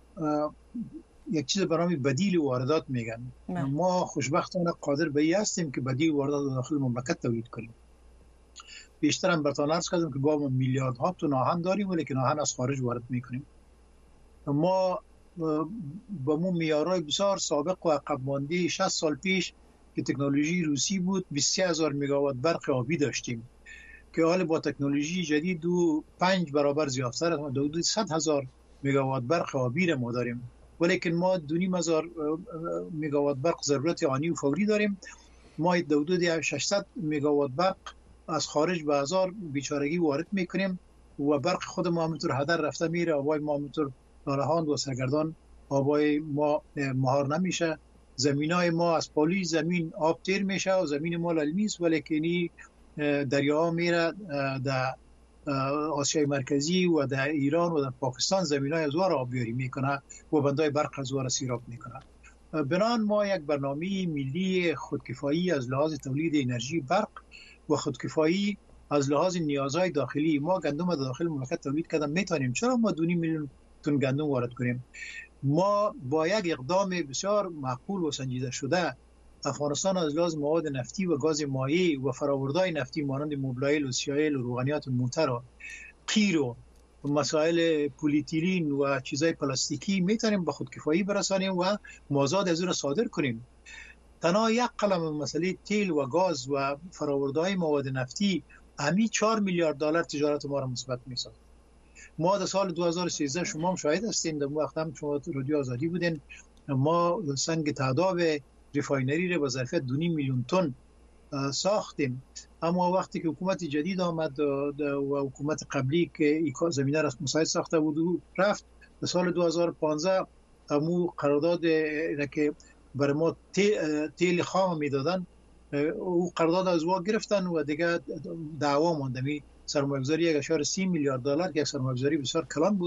یک چیز برای بدیل واردات میگن نه. ما خوشبختانه قادر به این هستیم که بدیل واردات داخل مملکت تولید کنیم. بیشتر هم براتون عرض کردم که با ما میلیاردها تن آهن داریم ولی که آهن از خارج وارد میکنیم. ما با مو معیارهای بسیار سابق و عقب مانده شصت سال پیش که تکنولوژی روسی بود بیست و سه هزار مگاوات برق آبی داشتیم که حال با تکنولوژی جدید دو پنج برابر زیادتر است. حدود صد هزار مگاوات برق آبی را ما داریم ولیکن ما دو نیم هزار مگاوات برق ضرورت آنی و فوری داریم. ما حدود ششصد مگاوات برق از خارج به هزار بیچارگی وارد میکنیم و برق خود ما همونطور هدر رفته میره. آبای ما همونطور نالهاند و سرگردان آبای ما مهار نمیشه. زمینای ما از پالی زمین آب تیر میشه و زمین ما للمی است ولیکنی دریا میره در آسیای مرکزی و در ایران و در پاکستان زمینای از وار آبیاری میکنه و بندای برق از وار سیراب میکنه. بنان ما یک برنامه ملی خودکفایی از لحاظ تولید انرژی برق و خودکفایی از لحاظ نیازهای داخلی ما گندم داخل مملکت تولید کردن میتونیم. چرا ما دو نیم میلیون تن گندم وارد کنیم؟ ما با یک اقدام بسیار معقول و سنجیده شده افغانستان از لحاظ مواد نفتی و گاز مایع و فرآوردهای نفتی مانند موبلایل و سیایل و روغنیات موتر و قیر و مسائل پلیتیلین و چیزای پلاستیکی میتونیم به خودکفایی برسانیم و مازاد از اون صادر کنیم. تنها یک قلم مسئله تیل و گاز و فرآوردهای مواد نفتی همی چهار میلیارد دلار تجارت ما را مثبت میسازد. ما در سال دو هزار و سیزده شما هم شاهد هستین، در وقت هم شما رادیو آزادی بودین، ما سنگ تعداب ریفاینری را به ظرفیت دو میلیون تن ساختیم. اما وقتی که حکومت جدید آمد و حکومت قبلی که زمینه را مساعد ساخته بود و رفت، در سال دو هزار و پانزده امو قرارداد که برای ما تیل خام میدادن او قرارداد از وا گرفتن و دیگه دعوا ماند. می سرمایه‌گذاری یک اشاره سی میلیارد دلار که یک سرمایه‌گذاری بسیار کلان بود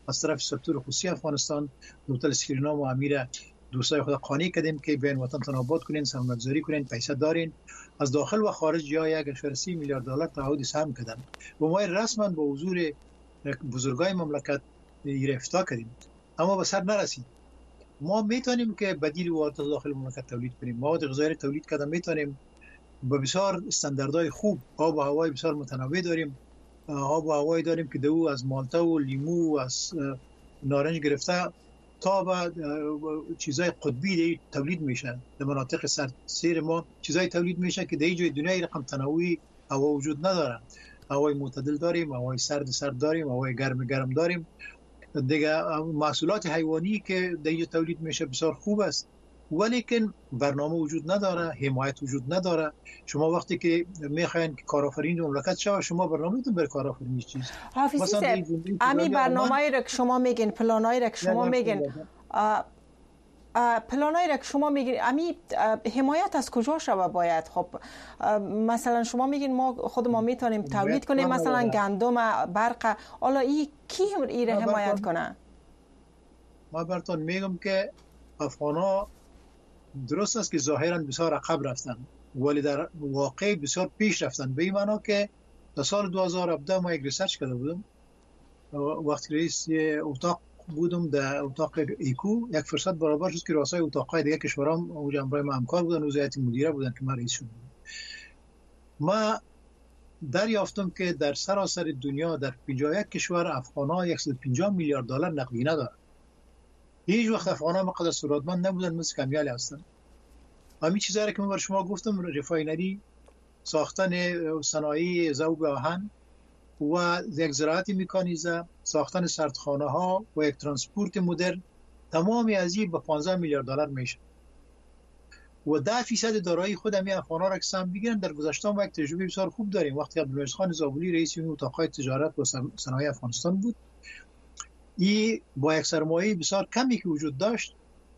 از طرف سکتور خصوصی افغانستان دکتر اسکرینا و امیر دوستای خود قانع کردیم که بیاین وطنتان آباد کنین، سرمایه‌گذاری کنین، پیسه دارین. از داخل و خارج یا یک اشاره سی میلیارد دلار تعهد سهم کردن و ما رسما با حضور بزرگای مملکت گرفتار کردیم، اما به سر نرسید. ما میتونیم که بدیل واردات داخل مملکت تولید کنیم، مواد غذایی تولید کردن میتونیم با بسیار استانداردهای خوب. آب و هوای بسیار متنوع داریم، آب و هوایی داریم که دو از مالتا و لیمو و از نارنج گرفته تا به چیزای قطبی دی تولید میشن. در مناطق سرسیر ما چیزای تولید میشه که در جای دنیای رقم تنوعی هوا وجود نداره. هوای معتدل داریم، هوای سرد سرد داریم، هوای گرم گرم داریم. دیگه محصولات حیوانی که در اینجا تولید میشه بسیار خوب است، ولیکن برنامه وجود نداره، حمایت وجود نداره. شما وقتی که میخواین که کارآفرین مملکت شوه، شما برنامه‌تون برای کارآفرینی چیز حافظی صاحب، امی برنامه‌ای را که شما میگین، پلانایی را که شما میگین، پلانایی را که شما میگین، امی حمایت از کجا شوه باید؟ خب مثلا شما میگین ما خود ما میتونیم تولید کنیم، مثلا گندم، برق، حالا این کی این را حمایت کنه؟ ما براتون میگم که افغانا درست است که ظاهرا بسیار عقب رفتن، ولی در واقع بسیار پیش رفتن. به این معنا که در سال دو هزار و هفده ما یک ریسرچ کرده بودم، وقتی رئیس اتاق بودم در اتاق ایکو، یک فرصت برابر شد که رؤسای اتاق‌های دیگه کشورها اونجا همراه ما همکار بودن، وزارت مدیره بودن که من رئیس شدم. ما دریافتم که در سراسر دنیا در پنجاه و یک کشور افغانا صد و پنجاه میلیارد دلار نقدینه دارند. هیچ وقت افغانا مقدار ثروتمند نبودن مثل کمیال هستن. همین چیزایی که من بر شما گفتم، رفاینری، ساختن صنایع ذوب آهن و یک زراعت مکانیزه، ساختن سردخانه ها و یک ترانسپورت مدرن، تمامی از این به پانزده میلیارد دلار میشه. و ده فیصد دارایی خود همین افغانا را که سهم بگیرن. در گذشته ما یک تجربه بسیار خوب داریم. وقتی عبدالمجید خان زابلی رئیس اتاق‌های تجارت و صنایع افغانستان بود، این با یک سرمایه بسیار کمی که وجود داشت،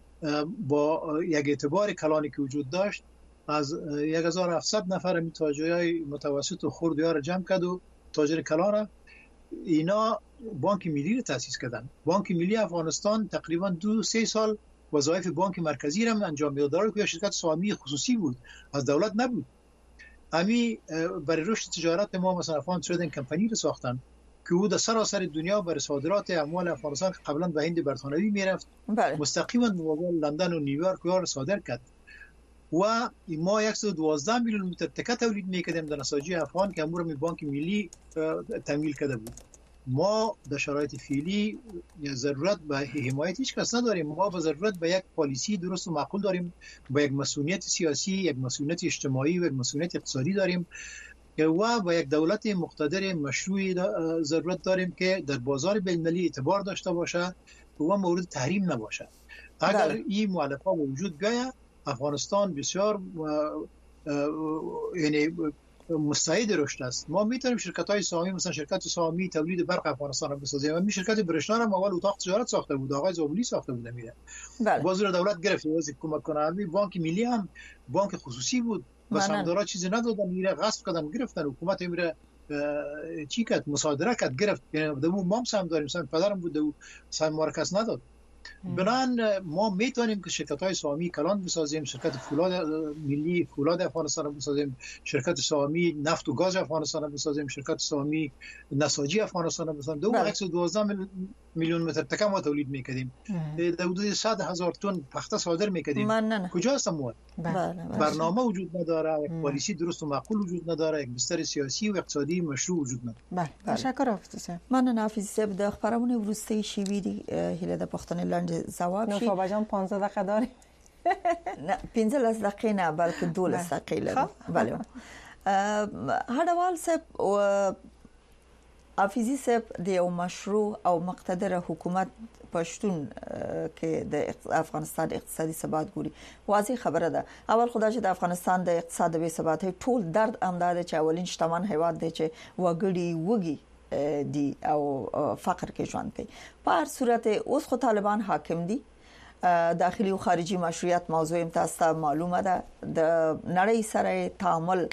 با یک اعتبار کلانی که وجود داشت، از یک هزار و هفتصد نفر می تاجرای متوسط و خرد را جمع کرد و تاجر کلان را اینا بانک ملی را تأسیس کردن. بانک ملی افغانستان تقریبا دو سه سال وظایف بانک مرکزی را انجام میداد که شرکت سهامی خصوصی بود، از دولت نبود. امی برای رشد تجارت ما مثلا افغان تریدینگ کمپانی را ساختن که او در سراسر دنیا برای صادرات اموال افغانستان که قبلا به هند برتانوی میرفت مستقیما مقابل لندن و نیویورک را صادر کرد. و ما صد و دوازده میلیون متر تکه تولید میکردیم در نساجی افغان که امور می بانک ملی تمویل کرده بود. ما در شرایط فعلی ضرورت به حمایت هیچ کس نداریم. ما به ضرورت به یک پالیسی درست و معقول داریم، با یک مسئولیت سیاسی، یک مسئولیت اجتماعی و یک مسئولیت اقتصادی داریم و با یک دولت مقتدر مشروعی ضرورت داریم که در بازار بین‌المللی اعتبار داشته باشه و مورد تحریم نباشه. اگر داره. این مؤلفه وجود بیاید، افغانستان بسیار یعنی مستعد رشد است. ما میتونیم شرکت‌های سهامی مثلا شرکت سهامی تولید برق افغانستان را بسازیم. همین شرکت برشنا را اول اتاق تجارت ساخته بود، آقای زابلی ساخته بود میره. بله. باز رو دولت گرفت واسه کمک کننده. بانک ملی هم بانک خصوصی بود. بس همدارا چیزی ندادن، میره غصب کردن گرفتن. حکومت میره چی کرد؟ مصادره کرد، گرفت. یعنی دو ما هم داریم، مثلا پدرم بود دو سهم مرکز نداد. بنان ما میتونیم که شرکت‌های سهامی کلان بسازیم، شرکت فولاد ملی فولاد افغانستان رو بسازیم، شرکت سهامی نفت و گاز افغانستان رو بسازیم، شرکت سهامی نساجی افغانستان رو بسازیم. دو صد و دوازده میلیون متر تکه ما تولید میکردیم، در حدود صد هزار تن پخته صادر میکردیم. کجاست اموال؟ برنامه وجود نداره، یک پالیسی درست و معقول وجود نداره، یک بستر سیاسی و اقتصادی مشروع وجود نداره. بله، تشکر حافظ. من نافذ صاحب د خبرونه ورسته شوی دی هله د پښتنې لاندې جواب شي. نو بابا پانزده دقیقه داریم. نه پنځلس دقیقې نه بلکې دولس دقیقې لرو. بله. هډوال صاحب او حافظي صاحب د یو مشروع او مقتدر حکومت پښتون کې د افغانستان اقتصادي ثبات ګوري واضح خبره ده. اول خدای چې د افغانستان د اقتصاد به ثبات ټول درد امداد چې اولین شتمن هیواد دی چې وګړي وګي دی او فقر کې ژوند کوي. په هر صورت اوس خو طالبان حاکم دي. داخلي او خارجي مشروعیت موضوع امتاسته معلومه ده. د نړۍ سره تعامل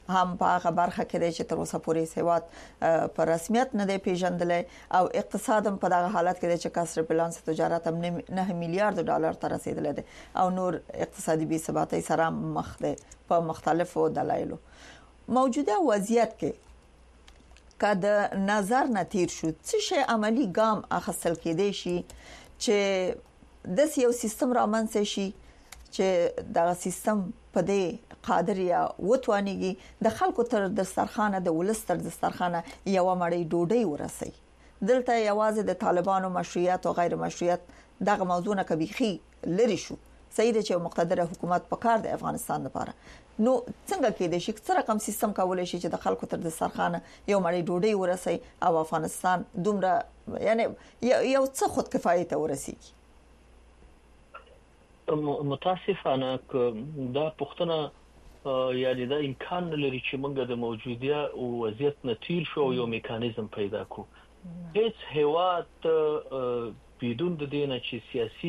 هم په هغه برخه کې چې تر اوسه پورې هیواد په رسمیت نه دی پیژندل او اقتصاد هم په دغه حالت کې چې کسر بیلانس تجارت هم نه میلیارډ ډالر ته رسیدل دي او نور اقتصادي بې ثباتۍ سره مخ دي په مختلفو دلایلو. موجوده وضعیت کې کله نظر نتیر شو څه شی عملی ګام اخیستل کېدی شي چې د یو سیستم رامنځته شي چې دا سیستم په دې قادر یا وتوانيږي د خلکو تر دسترخوانه د ولستر دسترخوانه یو مړی ډوډۍ ورسي. دلته یوازې د طالبانو مشروعیت او غیر مشروعیت دغه موضوع نه کبيخي لري شو سید چې مقتدره حکومت په کار د افغانستان لپاره. نو څنګه کېدای شي چې رقم سیستم کولای شي چې د خلکو تر دسترخوانه یو مړی ډوډۍ ورسي او افغانستان دومره یعنی یو څه خود کفایت ورسیږي؟ متاسفانه دا پښتنه یعنی دا امکان لري چې موږ د موجوده وضعیت نتیل شو یو میکانیزم پیدا کو. هیڅ هیواد بدون د دینه چې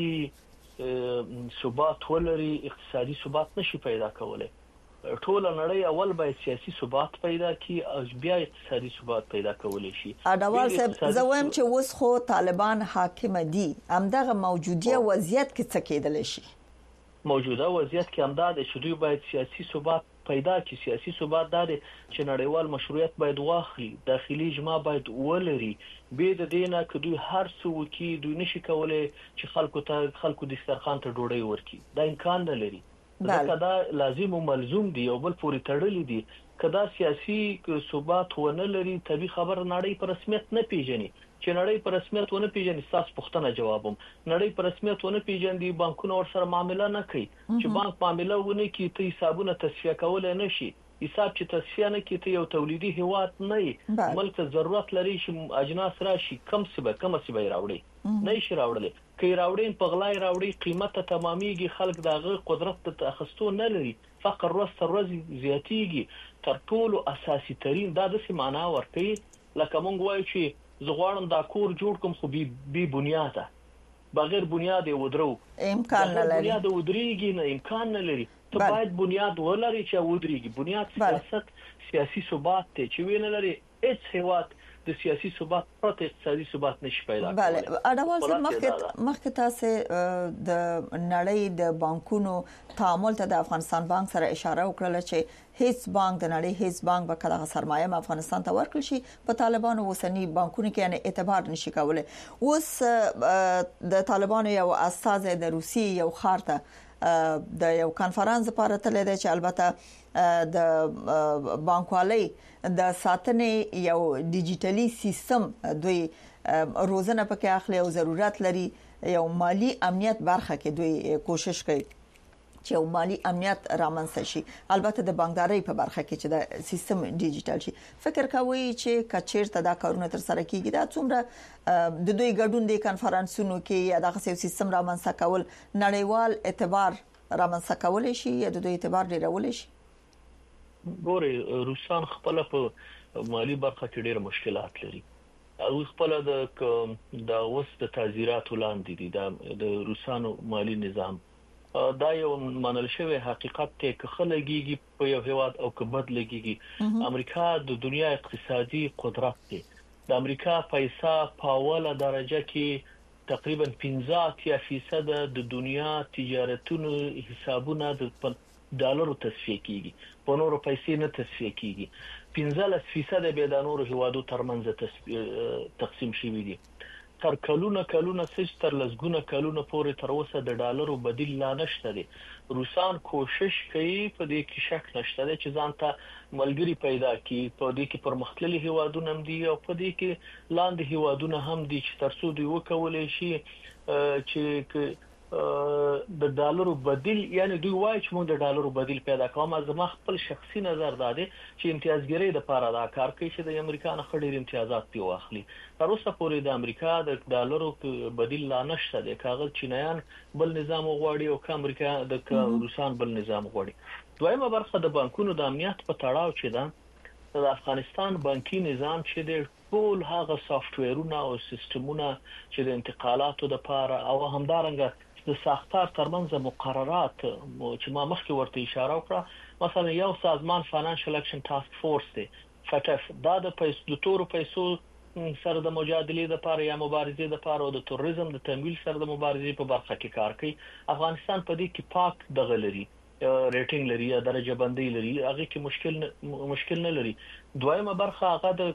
سیاسي ثبات ولري اقتصادي ثبات نشي پیدا کولای. ټول نړۍ اول باید سیاسي ثبات پیدا کړي او بیا اقتصادي ثبات پیدا کولای شي. اډوال صاحب زویم چې اوس خو طالبان حاکم دي همدغه موجوده وضعیت کې څه کېدل شي؟ موجوده وضعیت کې همدغه چې دوی باید سیاسي ثبات پیدا کړي. سیاسي ثبات دا دی چې نړیوال مشروعیت باید واخلي، داخلي اجماع باید ولري. به د دینه کې دوی هر څه وکي دوی نشي کولای چې خلکو ته خلکو د دسترخوان ته ډوډۍ ورکړي. دا امکان نه لري. دا دا لازم او ملزوم دی او بل پوری تړلې دي. کدا سیاسي ثبات ونه لري طبي خبر نړۍ پر رسمیت نه پیژني. چې نړۍ پر رسمیت ونه پیژني تاسو پوښتنه جوابم نړۍ پر رسمیت ونه پیژني بانکونه ور سره معامله نه کوي. چې بانک معامله ونه کوي ته حسابونه تصفیه کول نه شي. حساب چې تصفیه نه کوي ته یو تولیدي هیواد نه ملک ضرورت لري چې اجناس راشي کم څه به کم څه به راوړي نه شي راوړل. کې راوړین په غلای راوړي قیمته تمامېږي خلک دغه قدرت ته اخستو نه لري. فقر ورځ تر ورځې زیاتېږي. تر ټولو اساسي ترين دا د څه معنا ورته لکه مونږ وایو چې زغوانم دا کور جوړ کوم خو بي بنیاده بغیر بنیاد ودرو امکان نه لري. بنیاد ودرېږي نه امکان نه لري. ته باید بنیاد ولري چې ودرېږي. بنیاد سیاست سیاسي ثبات ته چې وینه لري هیڅ هیواد د سیاسي ثبات پرته اقتصادي ثبات نشي پیدا کولای. بله اډوال صاحب مخکې مخکې تاسو د نړۍ د بانکونو تعامل ته د افغانستان بانک سره اشاره وکړه چې هیڅ بانک د نړۍ هیڅ بانک به کله سرمایه افغانستان ته ورکړي شي په طالبانو وسنی بانکونو کې یعنی اعتبار نشي کولای. اوس د طالبانو یو استاد د روسي یو خارته د یو کانفرنس لپاره تللی دی چې البته د بانکوالۍ د ساتنې یو ډیجیټلي سیستم دوی روزنه پکې اخلي او ضرورت لري یو مالی امنیت برخه کې دوی کوشش کوي چې یو مالی امنیت رامنځته شي. البته د بانکدارۍ په برخه کې چې د سیستم ډیجیټل شي. فکر کوي چې کچیرته دا کارونه تر سره کیږي دا څومره د دوی ګډون د کانفرنسونو کې یا دغه سیستم رامنځته کول نړیوال اعتبار رامنځته کول شي یا د دوی اعتبار ډیرول شي؟ ګوري روسان خپل په مالی برخه کې ډېر مشکلات لري. او خپل د د اوس د تعزیراتو لاندې دي د روسانو مالی نظام دا یو منل شوی حقیقت ته که خلګيږي په یو هواد او که بدلږي. امریکا د دنیا اقتصادي قدرت دی. د امریکا پیسې په اوله درجه کې تقریبا پنځه فیصد د دنیا تجارتونو حسابونه د ډالرو تصفیه کیږي. په نورو پیسې نه تصفیه کیږي. پنځه فیصد به د نورو هوادو ترمنځ تقسیم شوی دي. تر کلونه کلونه سج تر لسګونه کلونه پورې تر اوسه د ډالرو بدیل لا نشته دي. روسان کوشش کوي په دې کې شک نشته چې ځان ته ملګری پیدا کړي. په دې کې پرمختللي هوادونه هم دي او په دې کې لاندې هوادونه هم دي چې ترڅو دوی وکولای شي چې د ډالرو بدیل یعنی دوی وایي چې موږ د ډالرو بدیل پیدا کوو. زما خپل شخصي نظر دا دی چې امتیازګری د لپاره دا کار کوي چې د امریکا نه خډیر امتیازات دی واخلي. تر اوسه پورې د امریکا د ډالرو بدیل لا نشته دی. کاغذ چینایان بل نظام غواړي او امریکا د روسان بل نظام غواړي. دویمه برخه د بانکونو د امنیت په تړاو چې ده د افغانستان بانکي نظام چې د ټول هغه سافټویرونه او سیستمونه چې د انتقالاتو د لپاره او همدارنګه د ساختار ترمنځ مقررات چې ما مخکې ورته اشاره وکړه، مثلا یو سازمان فاینانشل اکشن ټاسک فورس دی فټف، دا د پیسو د تورو پیسو سره د مجادلې لپاره یا مبارزې لپاره او د تروریزم د تمویل سره د مبارزې په برخه کې کار کوي. افغانستان په دې کې پاک دغه لري، ریټینګ لري یا درجه بندي لري، هغه کې مشکل نه مشکل نه لري. دویمه برخه هغه د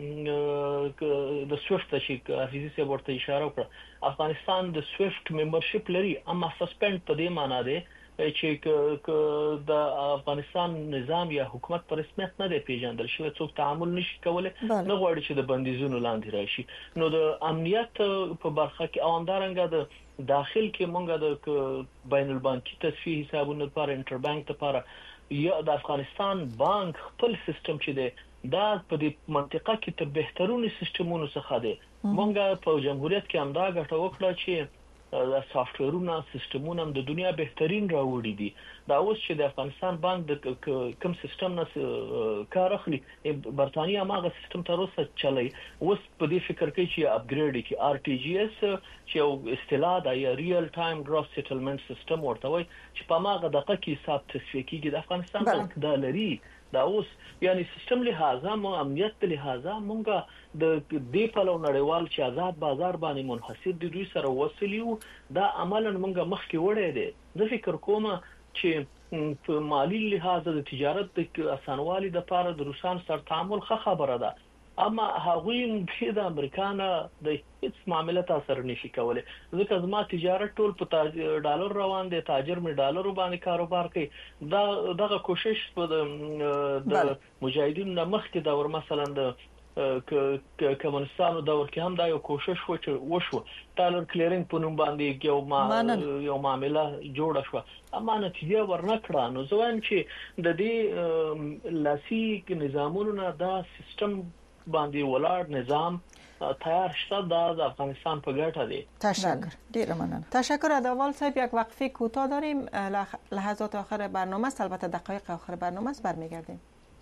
د سویفت چې حفیظي صاحب ورته اشاره وکړه، افغانستان د سویفت ممبرشپ لري اما سسپند په دې معنی دی چې د افغانستان نظام یا حکومت پر رسمیت نه دی پیژندل شوی، څوک تعامل نشي کولای، نه غواړي چې د بندیزونو لاندې راشي. نو د امنیت په برخه کې او همدارنګه د داخل کې مونږه د بین البانکي تصفیه حسابونو لپاره انټر بانک لپاره یا د افغانستان بانک خپل سیستم چې دی دا په دې منطقه کې تر بهترونو سیستمونو څخه دی. مونږه په جمهوریت کې هم دا ګټه وکړه چې د سافټویرونو سیستمونو د دنیا بهترین راوړي دي. دا اوس چې د افغانستان بانک د کوم سیستم نه کار اخلي، برتانیا ماغه سیستم تر اوسه چلای، اوس په دې فکر کوي چې اپګریډ کی آر ټي جی اس چې یو اصطلاح ده یا ریل ټایم ګراس سیټلمنت سیستم ورته وایي چې په ماغه دغه کې حساب تصفیه کیږي. د افغانستان بانک دا لري. دا اوس یعنی سیستم لحاظه مو امنیت لحاظه مونږه د دې په لور نړیوال چې آزاد بازار باندې منحصر دي دوی سره وسلیو، دا عملاً مونږه مخکې وړې دي. زه فکر کوم چې په مالی لحاظ د تجارت د اسانوالي د لپاره د روسان سره تعامل ښه خبره ده، اما هغوی د امریکا نه د هیڅ معاملې تاسو نشي کولای، ځکه زما تجارت ټول په ډالر روان دي، تاجر می ډالر باندې کاروبار کوي. دا دغه کوشش په د مجاهدینو نه مخکې دور مثلا د ک کمونستانو دور کې هم دا یو کوشش و چې وشو ډالر کلیرینګ په نوم باندې یو ما یو معامله جوړه شو، اما نتیجه ورنکړه. نو زه وایم چې د دې لاسي نظامونو نه دا سیستم باندې ولاړ نظام تیار شده، دا د افغانستان په ګټه دی. تشکر. ډیر مننه. تشکر ادوال صاحب. یک وقفه کوتاه داریم، لحظات آخر برنامه است، البته دقایق آخر برنامه است، برمیگردیم.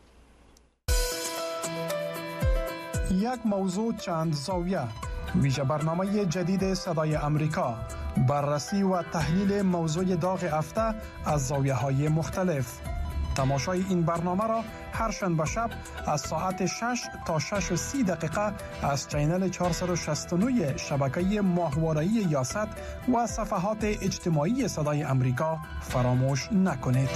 یک موضوع چند زاویه، ویژه برنامه جدید صدای امریکا، بررسی و تحلیل موضوع داغ هفته از زاویه های مختلف. تماشای این برنامه را هر شنبه شب از ساعت شش تا شش و سی دقیقه از چینل چهارصد و شصت و نه شبکه ماهواره‌ای یاست و صفحات اجتماعی صدای امریکا فراموش نکنید.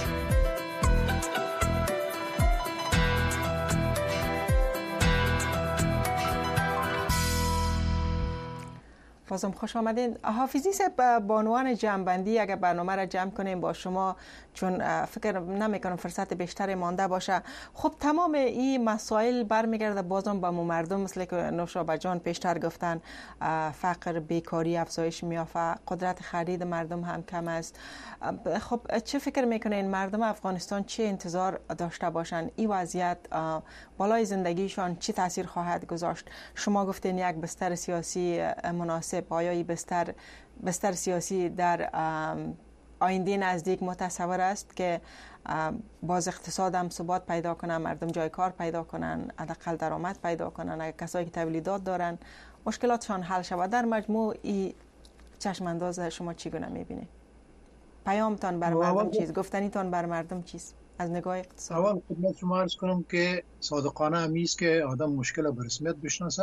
بازم خوش آمدین. حافظی صاحب، بانوان جمع‌بندی اگر برنامه را جمع کنیم با شما، چون فکر نمی کنم فرصت بیشتری مانده باشه، خب تمام این مسائل برمیگرده بازم به مردم، مثل که نوشابه جان پیشتر گفتن، فقر، بیکاری افزایش میافته، قدرت خرید مردم هم کم است. خب چه فکر میکنین مردم افغانستان چه انتظار داشته باشن؟ این وضعیت بالای زندگیشان چه تاثیر خواهد گذاشت؟ شما گفتین یک بستر سیاسی مناسب، آیا این بستر بستر سیاسی در آینده نزدیک متصور است که باز اقتصاد هم ثبات پیدا کنن، مردم جای کار پیدا کنن، حداقل درآمد پیدا کنن، اگر کسایی که تولیدات دارن مشکلاتشان حل شود؟ در مجموع این چشم انداز شما چگونه میبینید؟ پیامتان بر مردم چیست؟ گفتنیتان بر مردم چیست از نگاه اقتصاد؟ اول خدمت شما عرض کنم که صادقانه همیست که آدم مشکل به رسمیت بشناسه،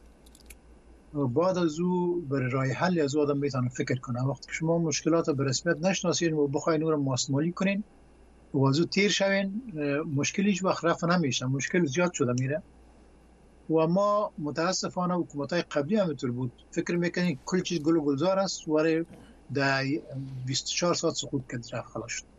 بعد از او برای راه حل از آدم میتونه فکر کنه. وقتی که شما مشکلات به رسمیت نشناسین و بخواین اون رو ماستمالی کنین و از او تیر شوین، مشکل هیچ وقت رفع نمیشه، مشکل زیاد شده میره. و ما متاسفانه حکومت‌های قبلی هم اینطور بود، فکر میکنین کل چیز گل و گلزار است، ولی در بیست و چهار ساعت سقوط کرد، رفت خلاص شد.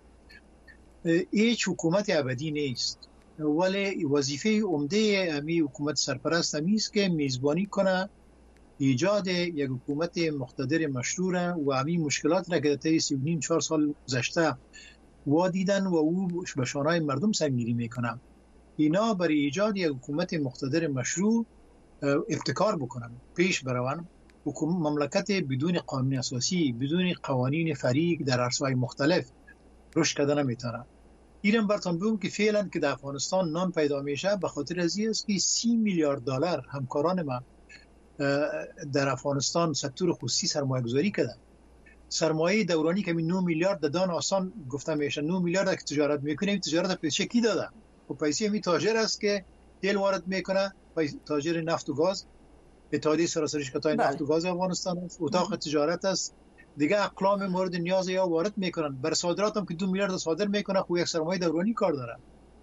هیچ حکومت ابدی نیست، ولی وظیفه عمده امی حکومت سرپرست همی است که میزبانی کنه ایجاد یک حکومت مقتدر مشروع و همین مشکلات را که طی سی و نیم چهار سال گذشته و دیدن و او به شانه مردم سرگیری میکنن، اینا برای ایجاد یک حکومت مقتدر مشروع ابتکار بکنن، پیش برون. مملکت بدون قانون اساسی، بدون قوانین فریق در عرصه‌های مختلف رشد کردن نمیتونه. ایران براتون بگم که فعلا که در افغانستان نان پیدا میشه به خاطر از این است که سی میلیارد دلار همکاران ما در افغانستان سکتور خصوصی سرمایه گذاری کردن. سرمایه دورانی که نه میلیارد دادن آسان گفته میشه، نه میلیارد که تجارت میکنیم، تجارت پیش کی داده؟ و پیسه می تاجر است که تیل وارد میکنه، تاجر نفت و گاز، اتحادیه سراسری شرکت‌های نفت و گاز افغانستان است، اتاق تجارت است، دیگه اقلام مورد نیاز یا وارد میکنن. بر صادرات هم که دو میلیارد صادر میکنه، خو یک سرمایه دورانی کار داره.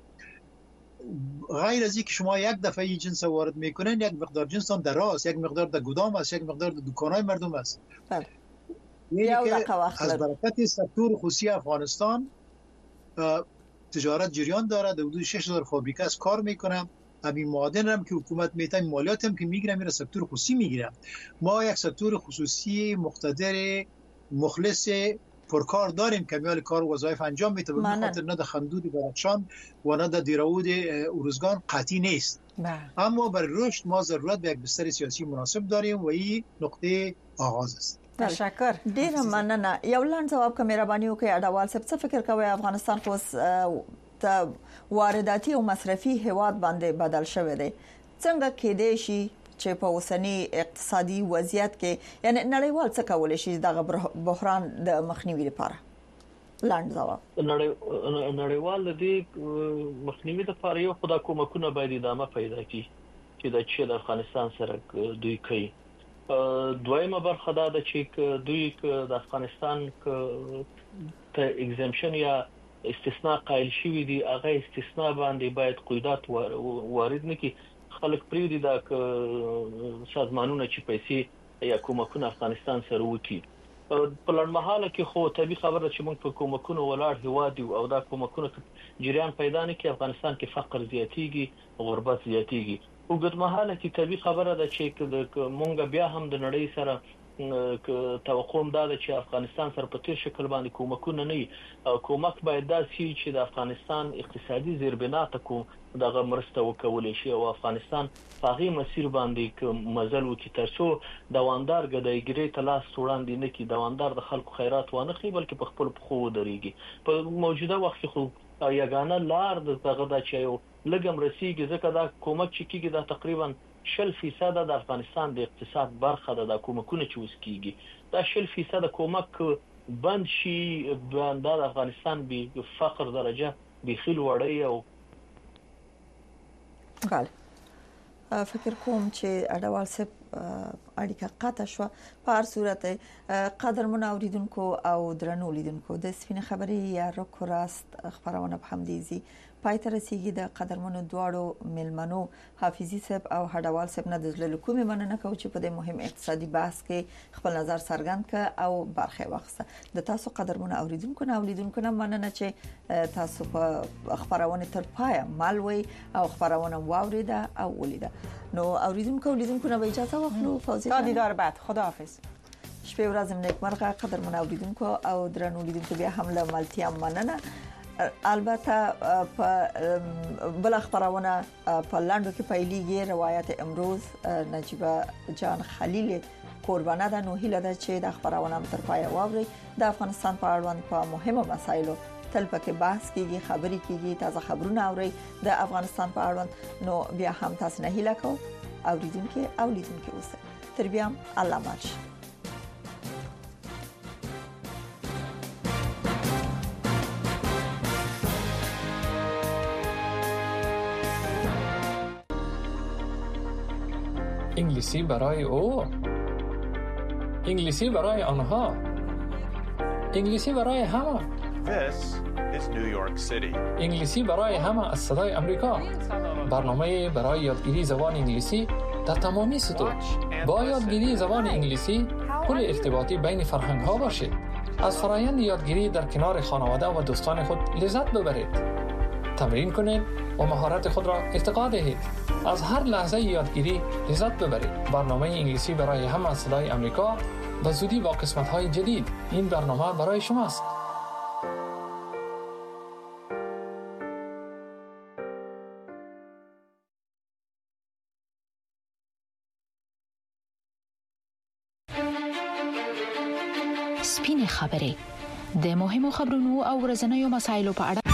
غیر از اینکه شما یک دفعه این جنس وارد میکنن، یک مقدار جنس هم دراست، یک مقدار در گودام است، یک مقدار در دکان‌های مردم است. بله. یعنی که از برکت سکتور خصوصی افغانستان تجارت جریان داره، در حدود شش هزار فابریکه از کار میکنه. همین معادن هم که حکومت میته، مالیات هم که میگیره میره سکتور خصوصی میگیره. ما یک سکتور خصوصی مقتدر مخلص پرکار داریم که میال کار و وظایف انجام میده، به خاطر نه در خندود درخشان و نه در دیراود ارزگان قطعی نیست. بله. اما برای رشد ما ضرورت به یک بستر سیاسی مناسب داریم و این نقطه آغاز است. تشکر. ډیر مننه. یو لاند جواب که مهرباني وکړئ اډوال صاحب، څه فکر کوي افغانستان خو ته وارداتي او مصرفي هواد باندې بدل شوی دی، څنګه کېدای شي چې په اوسنی اقتصادي وضعیت کې یعنی نړیوال څه کولای شي دغه بحران د مخنیوي لپاره؟ لاند جواب. نړیوال د مخنیوي لپاره یو خدای کومکونه باید ادامه پیدا کړي چې د چې د افغانستان سره دوی کوي. دویمه برخه دا ده چې دوی د افغانستان ته اگزمپشن یا استثناء قائل شوی دي، هغه استثناء باندې باید قیودات وارد نکړي. خلک پریدي دا سازمانونه چې پیسې یا کومکونه افغانستان سره وکړي. په لړمحاله کې خو طبي خبره چې موږ په کومکونو ولاړ هوادي او دا کومکونه جریان پیدا نه کوي، افغانستان کې فقر زیاتیږي، غربت زیاتیږي. وګړمحاله کې طبي خبره ده چې موږ بیا هم د نړۍ سره توقع هم دا چې افغانستان سره په تیر شکل باندې کومکونه نه او کومک باید داسي چې د افغانستان اقتصادي زیربنا ته کو دغه مرسته وکولای شي او افغانستان هغه مسیر باندې مزل وکړي ترڅو دوامدار ګډایګری ته لاس وړاندې نه کړي، دوامدار د خلکو خیرات ونه خي بلکې په خپل خو دريږي. په موجوده وخت کې خو یګانه لار دغه د چایو لګم رسیږي، ځکه دا کومک چې کیږي دا تقریبا شل فیصد د افغانستان د اقتصاد برخه ده. د کومکونه چې وسکیږي دا شل فیصد کومک بند شي، د افغانستان به فقر درجه بخیل وړي. او بله فکر کوم چې اډوال صاحب اړیکه قطع شو. په هر صورت قدرمن اوریدونکو او درنو لیدونکو د سپینه خبري یا رکو راست خبرونه په همدیزي پای ته رسیدي. د قدرمنو دواړو ملمنو حافظي صاحب او هډوال صاحب نه د زړه کومې مننه کوم چې په دې مهم اقتصادي بحث کې خپل نظر څرګند ک او برخه واخیسته. د تاسو قدرمنو اوریدونکو نه اولیدونکو نه مننه چې تاسو په خبرونه تر پای مل وي او خبرونه واوریده او ولیده. نو اوریدونکو اولیدونکو نه اجازه واخلو. فوزی تا دیدار بعد، خداحافظ. شپه ورځ نیکمرغه قدرمنو اوریدونکو او درنو لیدونکو، بیا هم له ملتیا مننه. البته په بل خبرونه په لاندو کې پیلېږي روایت امروز نجیبه جان خلیل قربانه ده. نو هیله ده چې د خبرونه تر پای واوري. د افغانستان په اړوند په مهمو مسایلو تل پکې بحث کیږي، خبرې کیږي، تازه خبرونه اوري د افغانستان په اړوند. نو بیا هم تاسو نه هیله کوم اوریدونکو او لیدونکو اوسه. تر بیا الله ماش. انگلیسی برای او، انگلیسی برای آنها، انگلیسی برای همه. This is New York City. انگلیسی برای همه از صدای امریکا. برنامه برای یادگیری زبان انگلیسی در تمامی سطوح. با یادگیری زبان انگلیسی پل ارتباطی بین فرهنگ ها باشید. از فرایند یادگیری در کنار خانواده و دوستان خود لذت ببرید. تمرین کنید و مهارت خود را ارتقا دهید. از هر لحظه یادگیری لذت ببرید. برنامه انگلیسی برای همه از صدای امریکا به زودی با قسمت‌های جدید. این برنامه برای شماست. سپینې خبرې د مهمو خبرونو او ورځنیو مسایلو په اړه